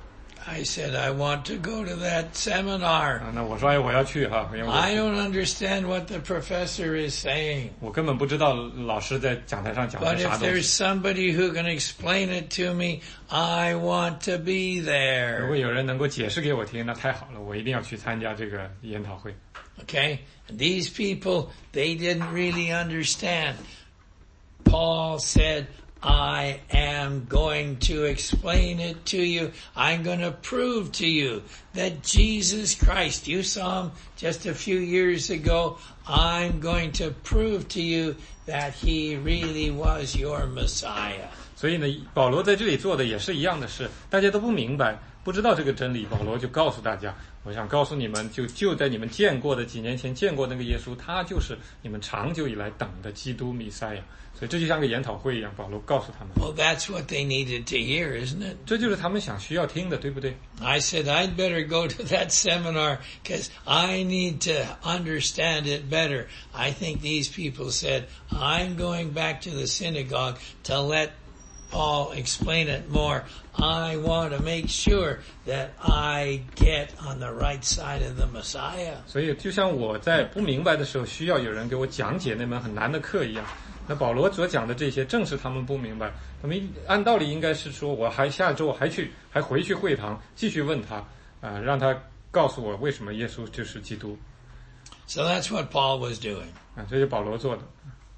I said, I want to go to that seminar. 那我说哎我要去哈，因为 I don't understand what the professor is saying. 我根本不知道老师在讲台上讲 But 的啥 if 东 there's 西。 somebody who can explain it to me, I want to be 如 there. 果有人能够解释给我听，那太好了，我一定要去参加这个研讨会。 Okay? And these people, they didn't really understand. Paul said, I am going to explain it to you. I'm going to prove to you that Jesus Christ, you saw him just a few years ago, I'm going to prove to you that he really was your Messiah. 所以呢，保罗在这里做的也是一样的事，大家都不明白，不知道这个真理，保罗就告诉大家，我想告诉你们，就在你们见过的几年前见过那个耶稣，他就是你们长久以来等的基督弥赛亚。所以这就像个研讨会一样，保罗告诉他们， Well, that's what they needed to hear, isn't it? 这就是他们需要听的，对不对？ I said, I'd better go to that seminar because I need to understand it better. I think these people said, I'm going back to the synagogue to let Paul explain it more. I want to make sure that I get on the right side of the Messiah. 所以就像我在不明白的时候需要有人给我讲解那门很难的课一样，那保罗所讲的这些正是他们不明白，他们按道理应该是说，我还下周还回去会堂继续问他，让他告诉我为什么耶稣就是基督。 So that's what Paul was doing. 这是保罗做的。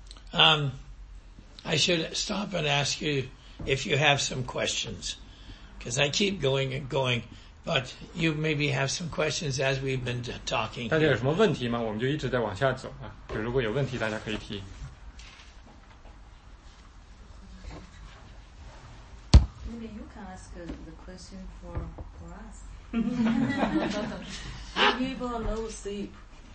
I should stop and ask you if you have some questions, because I keep going and going, but you maybe have some questions as we've been talking. 大家有什么问题吗？我们就一直在往下走啊。如果有问题，大家可以提。 Maybe you can ask the question for us. People no sleep.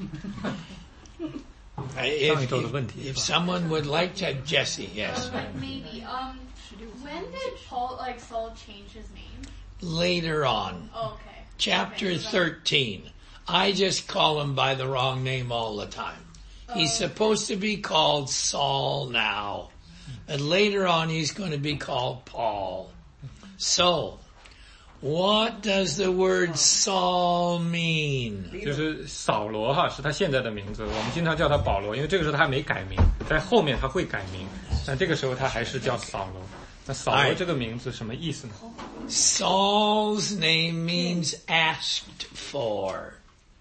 If someone would like to, Jesse, yes. Maybe. When did Saul change his name? Later on, Oh, okay. chapter 13. I just call him by the wrong name all the time. He's supposed to be called Saul now, but later on he's going to be called Paul. So, what does the word Saul mean? 就是扫罗哈，是他现在的名字。我们经常叫他保罗，因为这个时候他还没改名，在后面他会改名，但这个时候他还是叫扫罗。那扫罗这个名字什么意思呢？ Saul's name means asked for.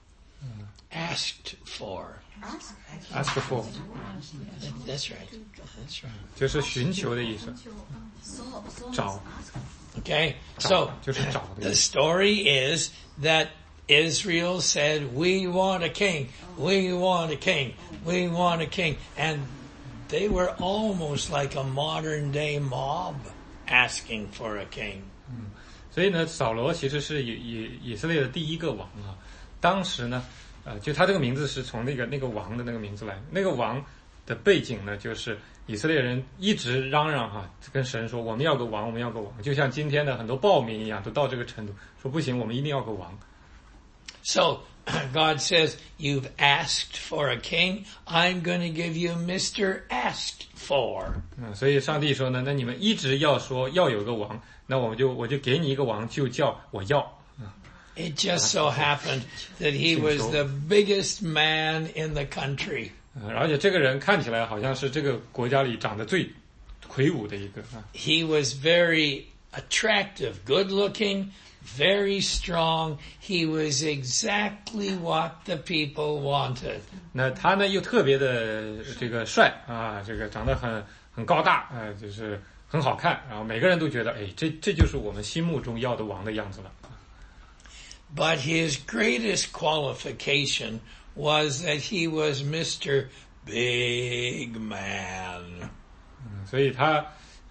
Asked for. Ask for， That's right. That's right. 就是寻求的意思，找， Okay, so 就是找的 the 意思。 story is that Israel said, we want a king, we want a king, we want a king. And they were almost like a modern day mob asking for a king. 所以呢，扫罗其实是以色列的第一个王啊。当时呢，就他这个名字是从那个王的那个名字来的。那个王的背景呢，就是以色列人一直嚷嚷哈，跟神说我们要个王，我们要个王，就像今天的很多暴民一样，都到这个程度，说不行，我们一定要个王。 So God says, you've asked for a king, I'm going to give you Mr. Asked for. 所以上帝说呢，那你们一直要说要有个王，那我就给你一个王，就叫我要。 It just so happened that he was the biggest man in the country. 而且这个人看起来好像是这个国家里长得最魁梧的一个啊。 He was very attractive, good looking, very strong. He was exactly what the people wanted. 那他呢又特别的这个帅啊，这个长得很高大，就是很好看，然后每个人都觉得，哎，这就是我们心目中要的王的样子了。 But his greatest qualification was that he was Mr. Big Man. 所以他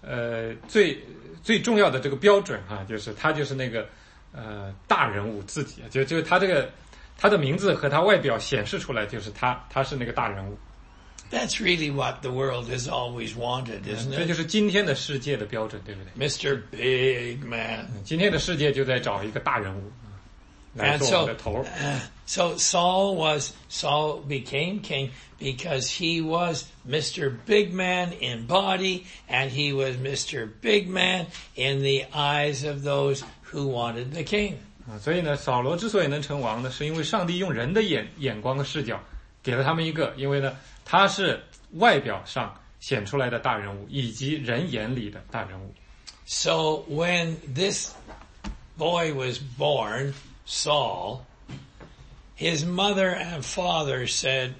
最重要的这个标准啊，就是他就是那个大人物自己，就他他的名字和他外表显示出来，就是他是那个大人物。 That's really what the world has always wanted, isn't 这就 it? 是今天的世界的标准，对不对？ Mr. Big Man. 今天的世界就在找一个大人物来 And 做我 so, 的头。 so Saul became king because he was Mr. Big Man in body, and he was Mr. Big Man in the eyes of those who wanted the king. 所以呢，扫罗之所以能成王呢，是因为上帝用人的眼光和视角给了他们一个，因为呢，他是外表上显出来的大人物，以及人眼里的大人物。 So when this boy was born, Saul, his mother and father said,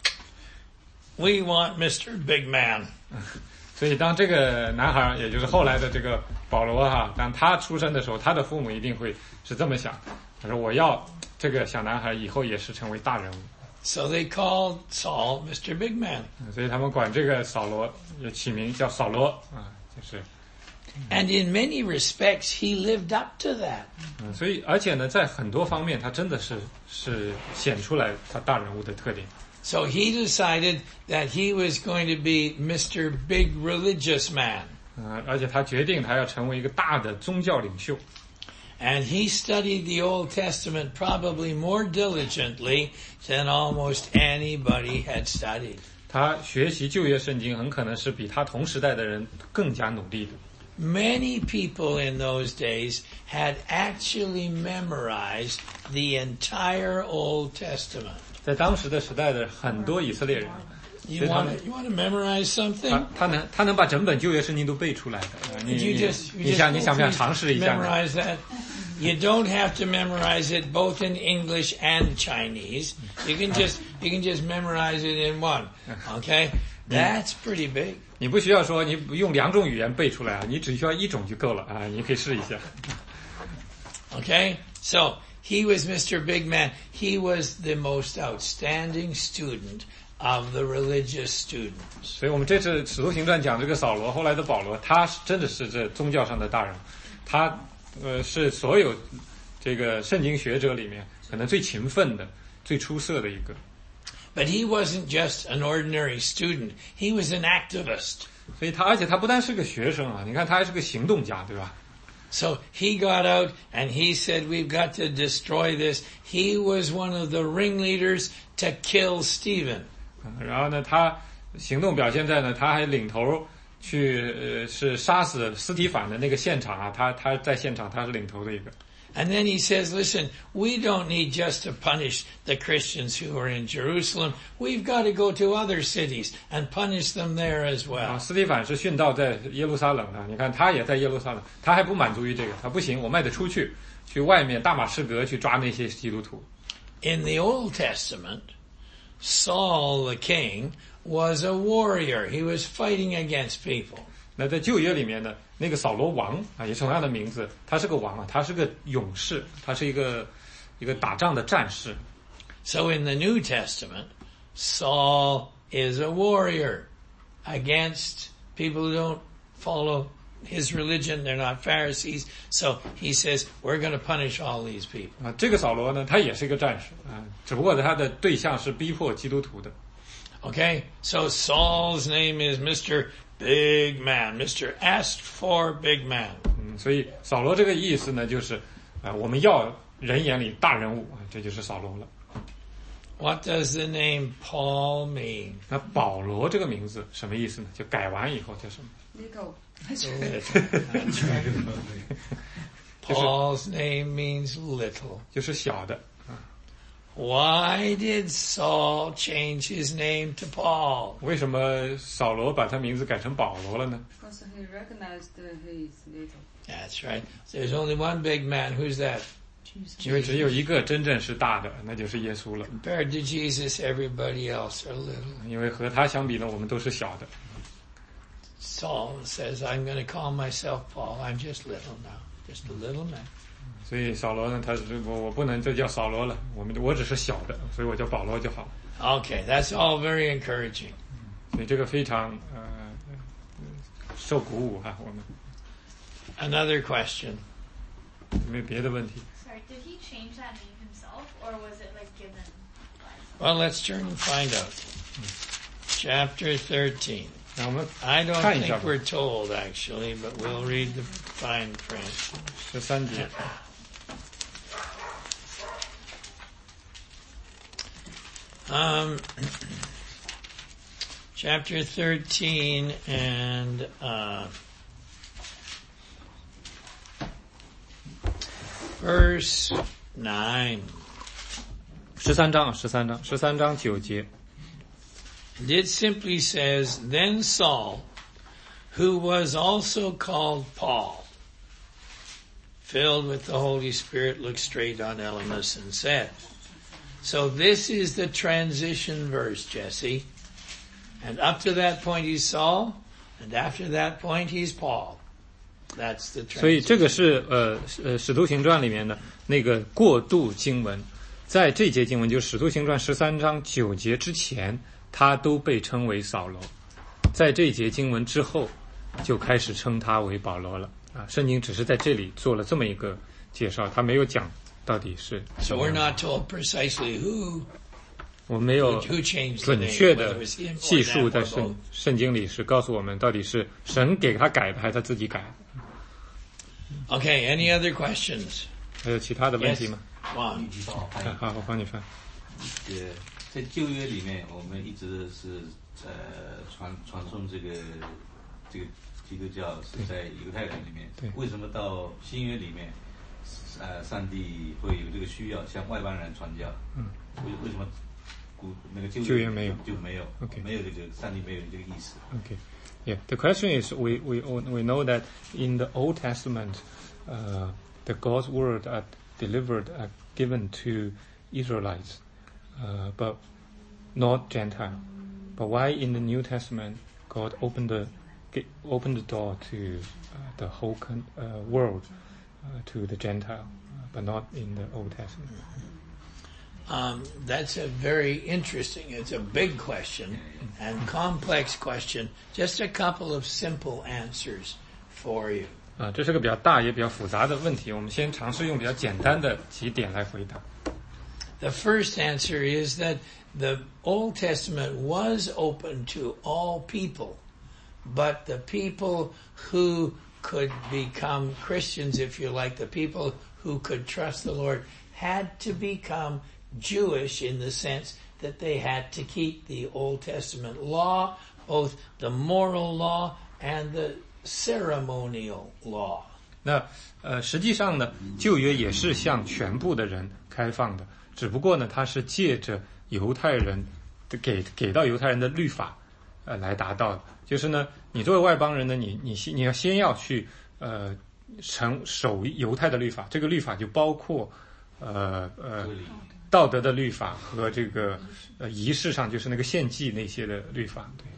"We want Mr. Big Man." 所以当这个男孩，也就是后来的这个保罗哈，当他出生的时候，他的父母一定会是这么想，他说我要这个小男孩以后也是成为大人物。 So they called Saul Mr. Big Man. 所以他们管这个扫罗也起名叫扫罗啊，就是。 And in many respects, he lived up to that. 所以而且呢，在很多方面，他真的是显出来他大人物的特点。 So he decided that he was going to be Mr. Big Religious Man. 而且他决定他要成为一个大的宗教领袖。 And he studied the Old Testament probably more diligently than almost anybody had studied. 他学习旧约圣经很可能是比他同时代的人更加努力的。 Many people in those days had actually memorized the entire Old Testament. 在当时的时代的很多以色列人， You want to memorize something? 他能把整本旧约圣经都背出来的。你想不想尝试一下 memorize that? You don't have to memorize it both in English and Chinese. You can just memorize it in one. Okay? That's pretty big. 你不需要说你用两种语言背出来啊，你只需要一种就够了啊，你可以试一下。 Okay? So, he was Mr. Big Man. He was the most outstanding student of the religious students. 所以我们这次《使徒行传》讲这个扫罗，后来的保罗，他真的是这宗教上的大人，他是所有这个圣经学者里面可能最勤奋的、最出色的一个。 But he wasn't just an ordinary student. He was an activist. 所以而且他不但是个学生啊，你看他还是个行动家，对吧？ So he got out and he said, "We've got to destroy this." He was one of the ringleaders to kill Stephen. 然后呢，他行动表现在呢，他还领头去是杀死司提反的那个现场啊，他在现场他是领头的一个。 And then he says, "Listen, we don't need just to punish the Christians who are in Jerusalem. We've got to go to other cities and punish them there as well." 司提反是殉道在耶路撒冷的，你看他也在耶路撒冷，他还不满足于这个，他不行，我卖得出去，去外面大马士革去抓那些基督徒。 In the Old Testament, Saul the king was a warrior. He was fighting against people. 那在旧约里面呢，那个扫罗王啊，也是同样的名字，他是个王啊，他是个勇士，他是一个打仗的战士。 So in the New Testament, Saul is a warrior against people who don't follow his religion. They're not Pharisees. So he says, we're going to punish all these people. 啊，这个扫罗呢，他也是一个战士啊，只不过他的对象是逼迫基督徒的。 Okay, so Saul's name is Mr. Big Man. Mr. asked for Big Man. 所以扫罗这个意思呢，就是我们要人眼里大人物啊，这就是扫罗了。 What does the name Paul mean? 那保罗这个名字什么意思呢？就改完以后叫什么 Little. That's right. Paul's name means little. 就是小的。 Why did Saul change his name to Paul? 为什么扫罗把他名字改成保罗了呢？ Because he recognized he is little. That's right. There's only one big man. Who's that? 因为只有一个真正是大的，那就是耶稣了。 Compared to Jesus, everybody else are little. 因为和他相比呢，我们都是小的。 Saul says, I'm going to call myself Paul. I'm just little now. Just a little man. 所以扫罗呢，他是我不能再叫扫罗了，我只是小的，所以我叫保罗就好了。 Okay, that's all very encouraging. 所以这个非常受鼓舞哈，我们。 Another question. 有没有别的问题？ Sorry, did he change that name himself, or was it like given by someone? Well, let's turn and find out. Chapter 13. 那我们 I don't 看一下 think we're told, actually, but we'll read the fine print. 13节。 Chapter 13 and Verse 9. 13章9节。 And it simply says, Then Saul, who was also called Paul, filled with the Holy Spirit, looked straight on Elymas and said. So this is the transition verse, Jesse. And up to that point he's Saul, and after that point he's Paul. That's the transition. 所以这个是使徒行传里面的那个过渡经文，在这节经文就是使徒行传13章9节之前，他都被称为扫罗，在这节经文之后就开始称他为保罗了啊。圣经只是在这里做了这么一个介绍，他没有讲到底是。 So we're not told precisely who 我们没有 changed the 准 name, 确 whether 的 it was him 细 or 数 them 在 or both. 圣经里是告诉我们到底是神给他改的还是他自己改的。 Okay, any other questions? 还有其他的问题吗？ Juan. 好，我帮你翻。 在旧约里面，我们一直是传颂这个基督教是在犹太人里面。为什么到新约里面，上帝会有这个需要向外邦人传教？为什么那个旧约没有就没有？ Okay. 没有这个上帝没有这个意思。 Okay. Yeah. The question is, we know that in the Old Testament, the God's word are delivered, are given to Israelites, but not Gentile. But why in the New Testament God opened the door to the whole world, to the Gentile, but not in the Old Testament? That's a very interesting, it's a big question and complex question. Just a couple of simple answers for you. 这是个比较大也比较复杂的问题，我们先尝试用比较简单的几点来回答。 The first answer is that the Old Testament was open to all people, but the people who could become Christians, if you like, the people who could trust the Lord had to become Jewish in the sense that they had to keep the Old Testament law, both the moral law and the ceremonial law. 那实际上呢，旧约也是向全部的人开放的，只不过呢，它是借着犹太人给到犹太人的律法来达到的。就是呢，你作为外邦人呢，你要先要去守犹太的律法，这个律法就包括道德的律法和这个仪式上就是那个献祭那些的律法。对。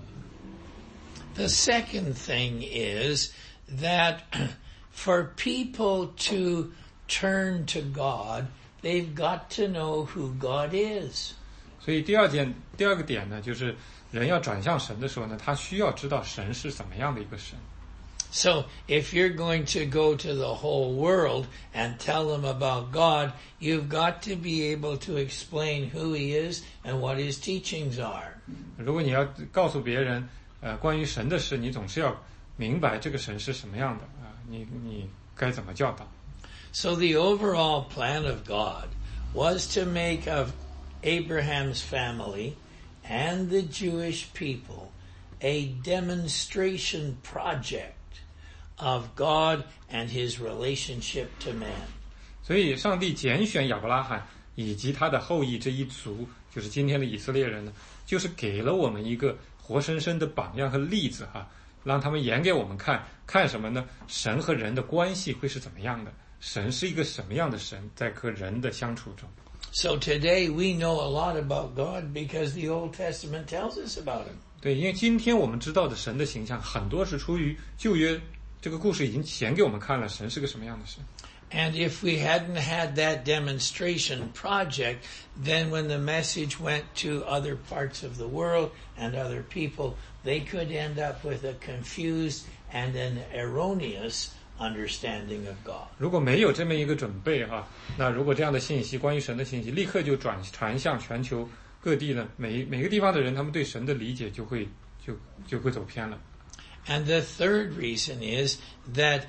The second thing is that for people to turn to God, they've got to know who God is. 所以第二个点呢，就是人要转向神的时候呢，他需要知道神是怎么样的一个神。 So if you're going to go to the whole world and tell them about God, you've got to be able to explain who He is and what His teachings are. 如果你要告诉别人关于神的事，你总是要明白这个神是什么样的啊，你该怎么教导。 So the overall plan of God was to make of Abraham's family and the Jewish people a demonstration project of God and His relationship to man. 所以上帝拣选亚伯拉罕以及他的后裔这一族，就是今天的以色列人呢，就是给了我们一个活生生的榜样和例子哈，让他们演给我们看什么呢？神和人的关系会是怎么样的？神是一个什么样的神，在和人的相处中。 So today we know a lot about God because the Old Testament tells us about Him. 对，因为今天我们知道的神的形象很多是出于旧约，这个故事已经显给我们看了，神是个什么样的神。 And if we hadn't had that demonstration project, then when the message went to other parts of the world and other people, they could end up with a confused and an erroneous understanding of God. 如果没有这么一个准备哈，那如果这样的信息，关于神的信息，立刻就传向全球各地呢，每个地方的人，他们对神的理解就会走偏了。 And the third reason is that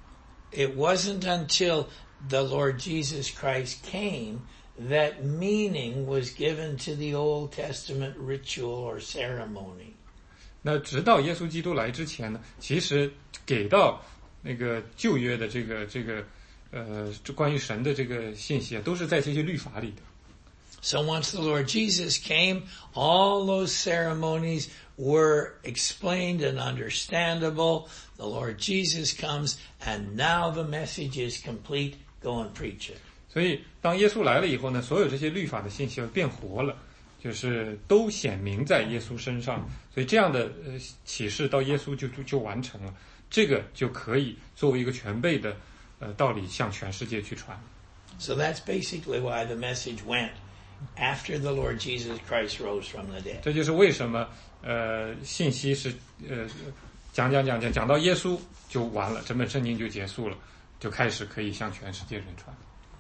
it wasn't until the Lord Jesus Christ came that meaning was given to the Old Testament ritual or ceremony. 那直到耶稣基督来之前呢，其实给到那个旧约的这个这关于神的这个信息啊，都是在这些律法里的。 So once the Lord Jesus came, all those ceremonies were explained and understandable. The Lord Jesus comes, and now the message is complete. Go and preach it. 所以当耶稣来了以后呢，所有这些律法的信息变活了，就是都显明在耶稣身上。所以这样的启示到耶稣就完成了，这个就可以作为一个全备的道理向全世界去传。 So that's basically why the message went after the Lord Jesus Christ rose from the dead. 这就是为什么信息是讲到耶稣就完了，整本圣经就结束了，就开始可以向全世界人传。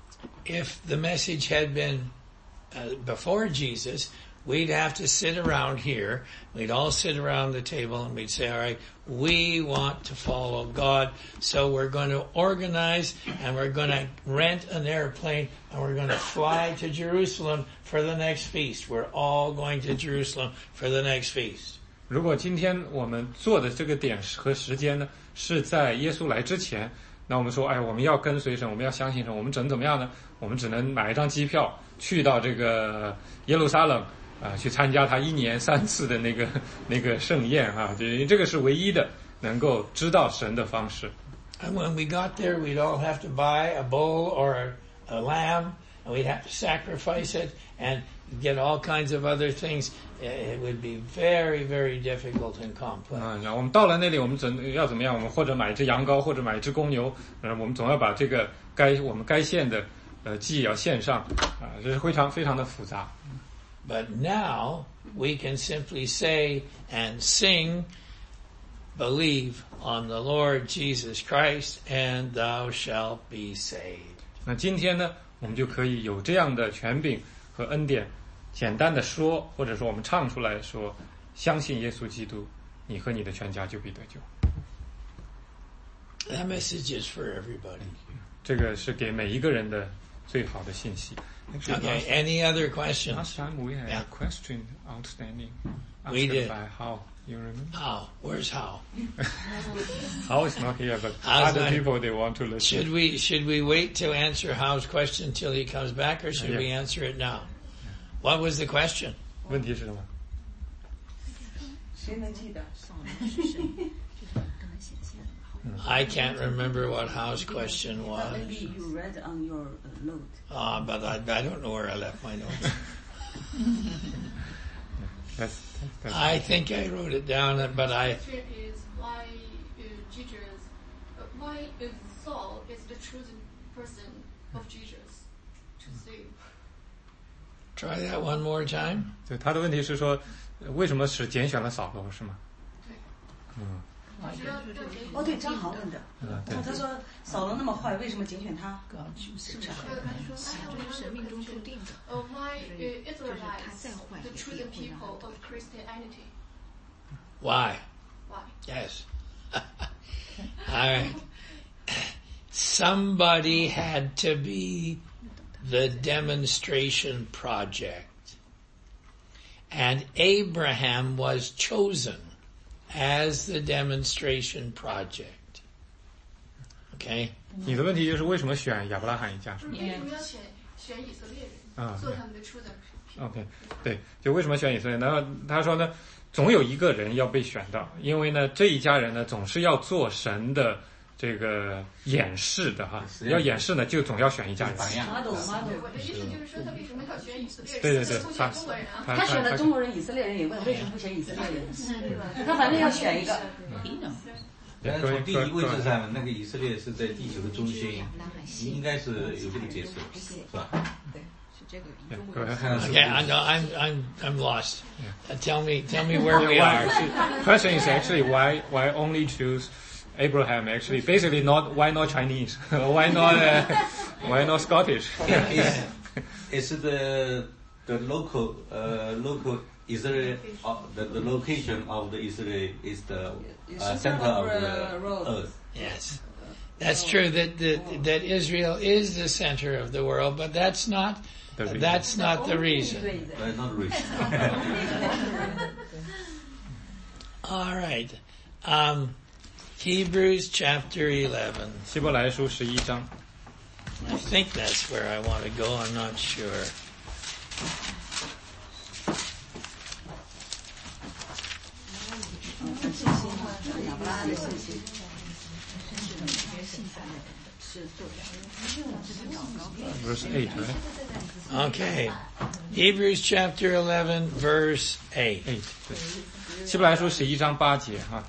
If the message had been before Jesus, we'd have to sit around here. We'd all sit around the table and we'd say, all right, we want to follow God. So we're going to organize and we're going to rent an airplane and we're going to fly to Jerusalem for the next feast. We're all going to Jerusalem for the next feast. 如果今天我们做的这个点和时间呢，是在耶稣来之前，那我们说，我们要跟随神，我们要相信神，我们怎么样呢？我们只能买一张机票去到这个耶路撒冷去参加他1年3次的那个盛宴啊，这个是唯一的能够知道神的方式。 And when we got there, we'd all have to buy a bull or a lamb, and we'd have to sacrifice it and get all kinds of other things. It would be very, very difficult and complex. 然后我们到了那里，我们要怎么样？我们或者买一只羊羔，或者买一只公牛，我们总要把这个我们该献的祭要献上这是非常非常的复杂。 But now we can simply say and sing, believe on the Lord Jesus Christ, and thou shalt be saved. 那今天呢，我们就可以有这样的权柄和恩典，简单的说，或者说我们唱出来说，相信耶稣基督，你和你的全家就必得救。 That message is for everybody. 这个是给每一个人的最好的信息。 Okay, any other questions? Last time we had a question outstanding. We did. By how? You remember? How? Where's how? How is not here, but How's other not- people they want to listen. Should we wait to answer How's question till he comes back, or should we answer it now? What was the question? 问题是什么？ 谁能记得？ I can't remember what How's question was. Maybe you read on your note. But I don't know where I left my notes. That's I think I wrote it down, but I... Question is why Jesus, why is Saul is the chosen person of Jesus to save? Try that one more time. 对他的问题是说，为什么是拣选了扫罗是吗？ 哦，对，张航问的。 对。 他说扫罗那么坏，为什么拣选他？是不是？ Why Israelites the chosen people of Christianity? Why? Why? Yes. All right. Somebody had to be the demonstration project. And Abraham was chosen as the demonstration project. Okay? 你的问题就是为什么选亚伯拉罕一家是吗？ 为什么要选以色列人做他们的chosen people? OK， 对，就为什么选以色列？然后他说呢，总有一个人要被选到，因为呢，这一家人呢总是要做神的这个演示的哈，要演示呢就总要选一家人。 榜样。 我的意思就是说，他为什么要选以色列人？ 对， 不选中国人啊？ 他选了中国人、以色列人也问，为什么不选以色列人？他反正要选一个。 但是从地理位置上，那个以色列是在地球的中心，应该是有这个解释，是吧？ Okay, I'm lost. Tell me where we are. Question is actually why only choose Abraham? Actually, basically not why not Chinese? why not Scottish? Is the local Israel the location of the Israel is the center of the earth? Yes. That's true that Israel is the center of the world, but that's not the reason. Not the reason. All right. Hebrews chapter 11. 希伯来书11章。 think that's where I want to go. I'm not sure. Verse 8, right? Okay. Hebrews chapter 11, verse 8. 8,对。希伯来书11章8节哈。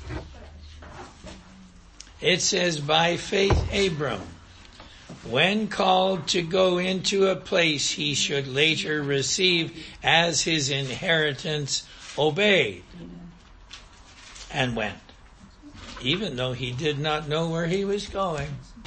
It says, by faith Abram, when called to go into a place he should later receive as his inheritance, obeyed and went, even though he did not know where he was going.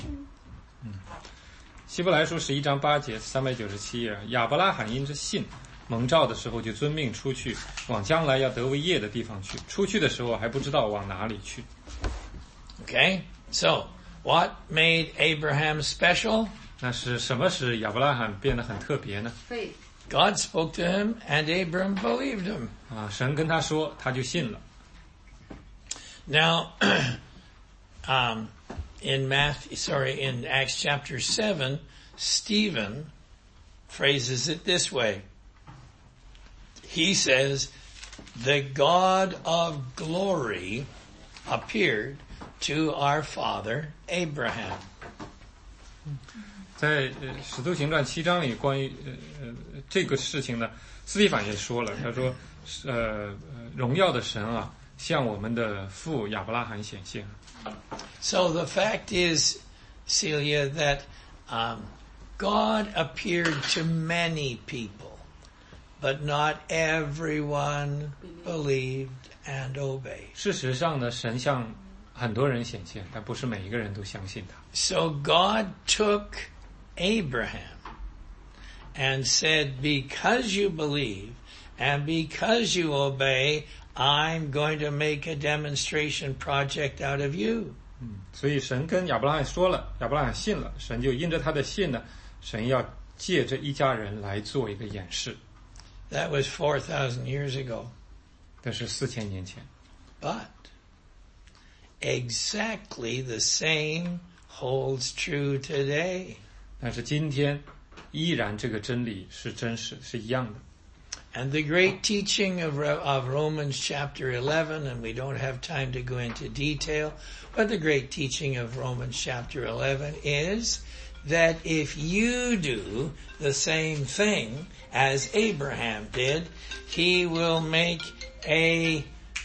希伯来书11章8节397页，亚伯拉罕因着信蒙召的时候就遵命出去，往将来要得为业的地方去。出去的时候还不知道往哪里去。 Okay, so what made Abraham special? 那是什么使亚伯拉罕变得很特别呢？ Faith. God spoke to him and Abram believed him. 神跟他说，他就信了。 Now, in Acts chapter 7, Stephen phrases it this way. He says, the God of glory appeared to our father Abraham. 在使徒行传7章里，关于这个事情呢，斯蒂凡也说了，他说，荣耀的神啊，向我们的父亚伯拉罕显现。 So the fact is, Celia, that God appeared to many people, but not everyone believed and obeyed. 事实上呢，神向很多人显现，但不是每一个人都相信他。 So God took Abraham and said, because you believe and because you obey, I'm going to make a demonstration project out of you. 所以神跟亚伯拉罕说了，亚伯拉罕信了，神就因着他的信呢，神要借着一家人来做一个演示。 That was 4,000 years ago. 这是4000年前。 But exactly the same holds true today. 但是今天依然这个真理是真实，是一样的。 And the great teaching of Romans chapter 11, and we don't have time to go into detail, but the great teaching of Romans chapter 11 is that if you do the same thing as Abraham did, he will make a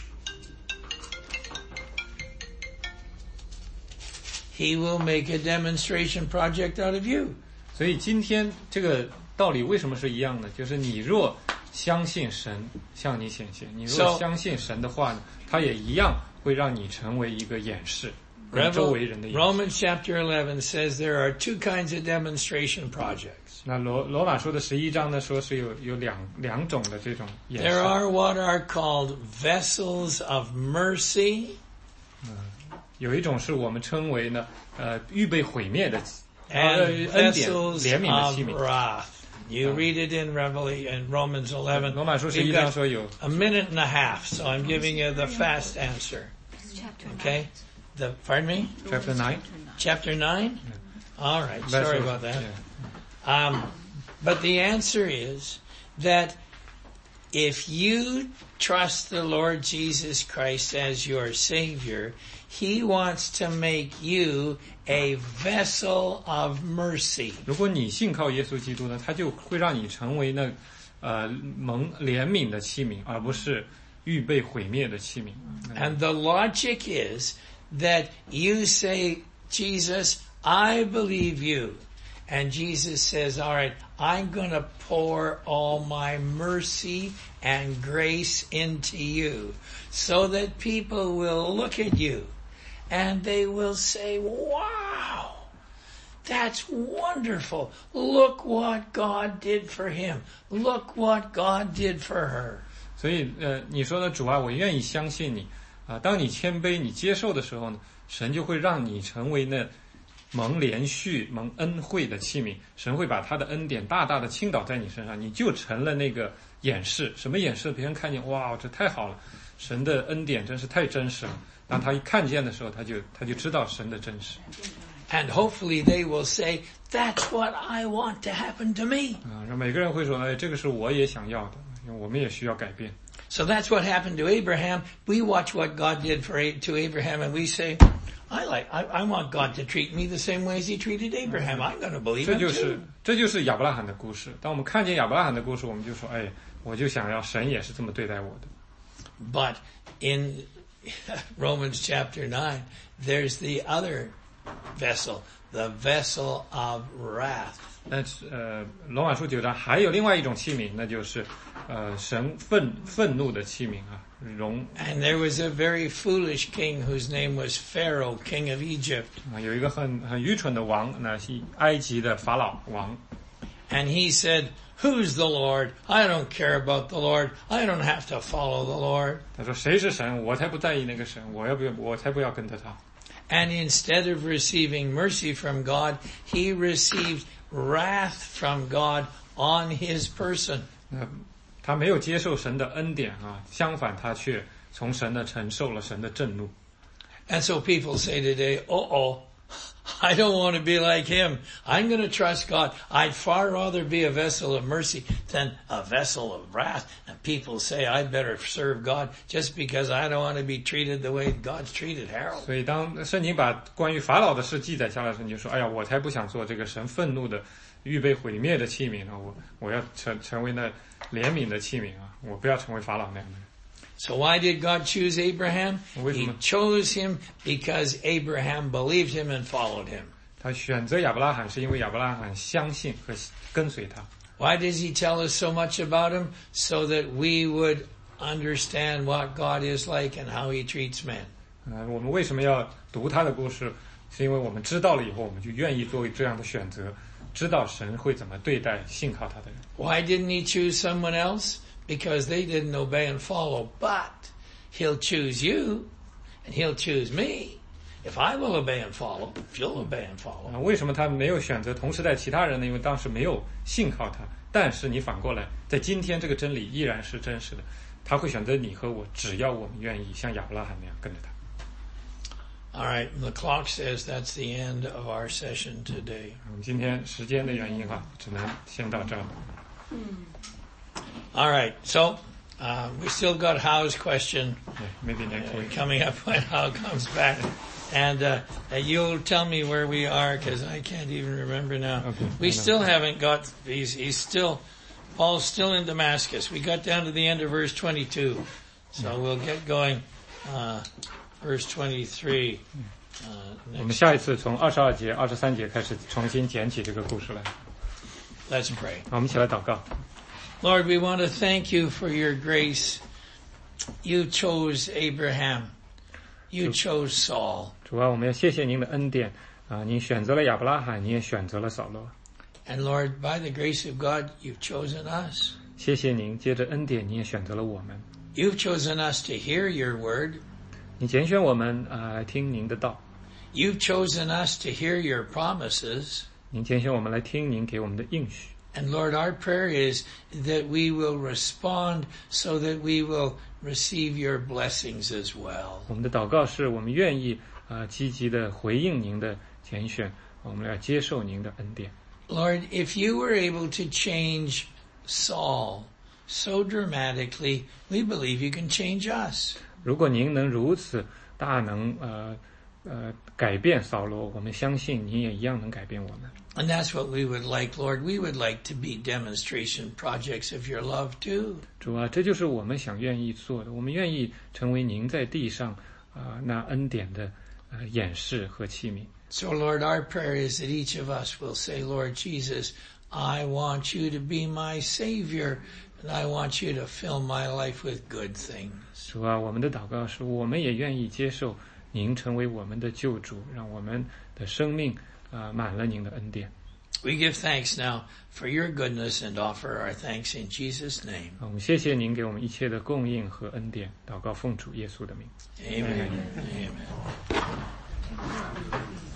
demonstration project out of you. 所以今天这个道理为什么是一样的？就是你若相信神向你显现，你若相信神的话呢，他也一样会让你成为一个演示，给周围人的演示。 Romans chapter 11 says there are two kinds of demonstration projects. 那罗马书的11章呢，说是有两种的这种演示。 There are what are called vessels of mercy. 有一种是我们称为呢，预备毁灭的 and 恩典 vessels 怜悯的 of 器皿。 wrath. You read it in Romans 11. 罗马书11 We've 章 got 说有 a minute and a half, so I'm giving you the fast answer. Okay? Pardon me? chapter 9 Chapter 9? All right. Sorry vessels, about that. yeah. But the answer is that if you trust the Lord Jesus Christ as your Savior, He wants to make you a vessel of mercy. 如果你信靠耶稣基督呢，他就会让你成为那蒙怜悯的器皿，而不是预备毁灭的器皿。 And the logic is that you say, Jesus, I believe you. And Jesus says, all right, I'm going to pour all my mercy and grace into you so that people will look at you and they will say, wow, that's wonderful. Look what God did for him. Look what God did for her. 所以你说的主啊，我愿意相信你啊。当你谦卑、你接受的时候呢，神就会让你成为那蒙连续、蒙恩惠的器皿。神会把他的恩典大大的倾倒在你身上，你就成了那个演示。什么演示？别人看见，哇，这太好了，神的恩典真是太真实了。当他一看见的时候，他就知道神的真实。 And hopefully they will say, that's what I want to happen to me. 让每个人会说，哎，这个是我也想要的，因为我们也需要改变。 So that's what happened to Abraham. We watch what God did to Abraham and we say, I want God to treat me the same way as he treated Abraham. I'm going to believe him too. 这就是亚伯拉罕的故事。当我们看见亚伯拉罕的故事，我们就说，哎，我就想要神也是这么对待我的。 But in Romans chapter 9, there's the other vessel, the vessel of wrath. 但是罗马书9章还有另外一种器皿，那就是神愤怒的器皿啊， And there was a very foolish king whose name was Pharaoh, king of Egypt. 有一个很愚蠢的王，那是埃及的法老王。 And he said, "Who's the Lord? I don't care about the Lord. I don't have to follow the Lord." 他说：“谁是神？我才不在意那个神，我才不要跟着他。” And instead of receiving mercy from God, he received wrath from God on his person. 他没有接受神的恩典啊，相反，他却从神的承受了神的震怒。 And so people say today, I don't want to be like him. I'm going to trust God. I'd far rather be a vessel of mercy than a vessel of wrath. And people say I better serve God just because I don't want to be treated the way God's treated Harold. 所以当圣经把关于法老的事记载下来时，你就说，哎呀，我才不想做这个神愤怒的、预备毁灭的器皿啊！我要成为那怜悯的器皿啊！我不要成为法老那样的人。 So why did God choose Abraham? He chose him because Abraham believed him and followed him. 他选择亚伯拉罕是因为亚伯拉罕相信和跟随他。 Why does he tell us so much about him? So that we would understand what God is like and how he treats men. 我们为什么要读他的故事？是因为我们知道了以后，我们就愿意做这样的选择，知道神会怎么对待信靠他的人。 Why didn't he choose someone else? Because they didn't obey and follow. But he'll choose you, and he'll choose me. If I will obey and follow, if you'll obey and follow. 为什么他没有选择同时代其他人呢？因为当时没有信靠他。但是你反过来，在今天这个真理依然是真实的，他会选择你和我，只要我们愿意像亚伯拉罕那样跟着他。 All right, the clock says that's the end of our session today. 我们今天时间的原因只能先到这儿。 All right, so we still got Howe's question maybe next week. Coming up when Howe comes back. And you'll tell me where we are because I can't even remember now. Okay, we still haven't got, Paul's still in Damascus. We got down to the end of verse 22. So we'll get going, verse 23. 我们下一次从22节、23节开始重新捡起这个故事来。 Let's pray. 我们一起来祷告。 Lord, we want to thank you for your grace. You chose Abraham. You chose Saul. 主啊，我们要谢谢您的恩典啊！您选择了亚伯拉罕，你也选择了扫罗。 And Lord, by the grace of God, you've chosen us. 谢谢您，借着恩典，你也选择了我们。 You've chosen us to hear your word. 你拣选我们来听您的道。 You've chosen us to hear your promises. 您拣选我们来听您给我们的应许。 And Lord, our prayer is that we will respond so that we will receive your blessings as well. 我们的祷告是我们愿意积极的回应您的拣选，我们要接受您的恩典。 Lord, if you were able to change Saul so dramatically, we believe you can change us. 如果您能如此大能改变扫罗，我们相信您也一样能改变我们。 And that's what we would like, Lord. We would like to be demonstration projects of your love too. 主啊，这就是我们想愿意做的。我们愿意成为您在地上那恩典的演示和器皿。 So, Lord, our prayer is that each of us will say, Lord Jesus, I want you to be my Savior, and I want you to fill my life with good things. 主啊，我们的祷告是，我们也愿意接受您成为我们的救主，让我们的生命满了您的恩典。 We give thanks now for your goodness and offer our thanks in Jesus' name. 我们谢谢您给我们一切的供应和恩典，祷告奉主耶稣的名。 Amen. Amen.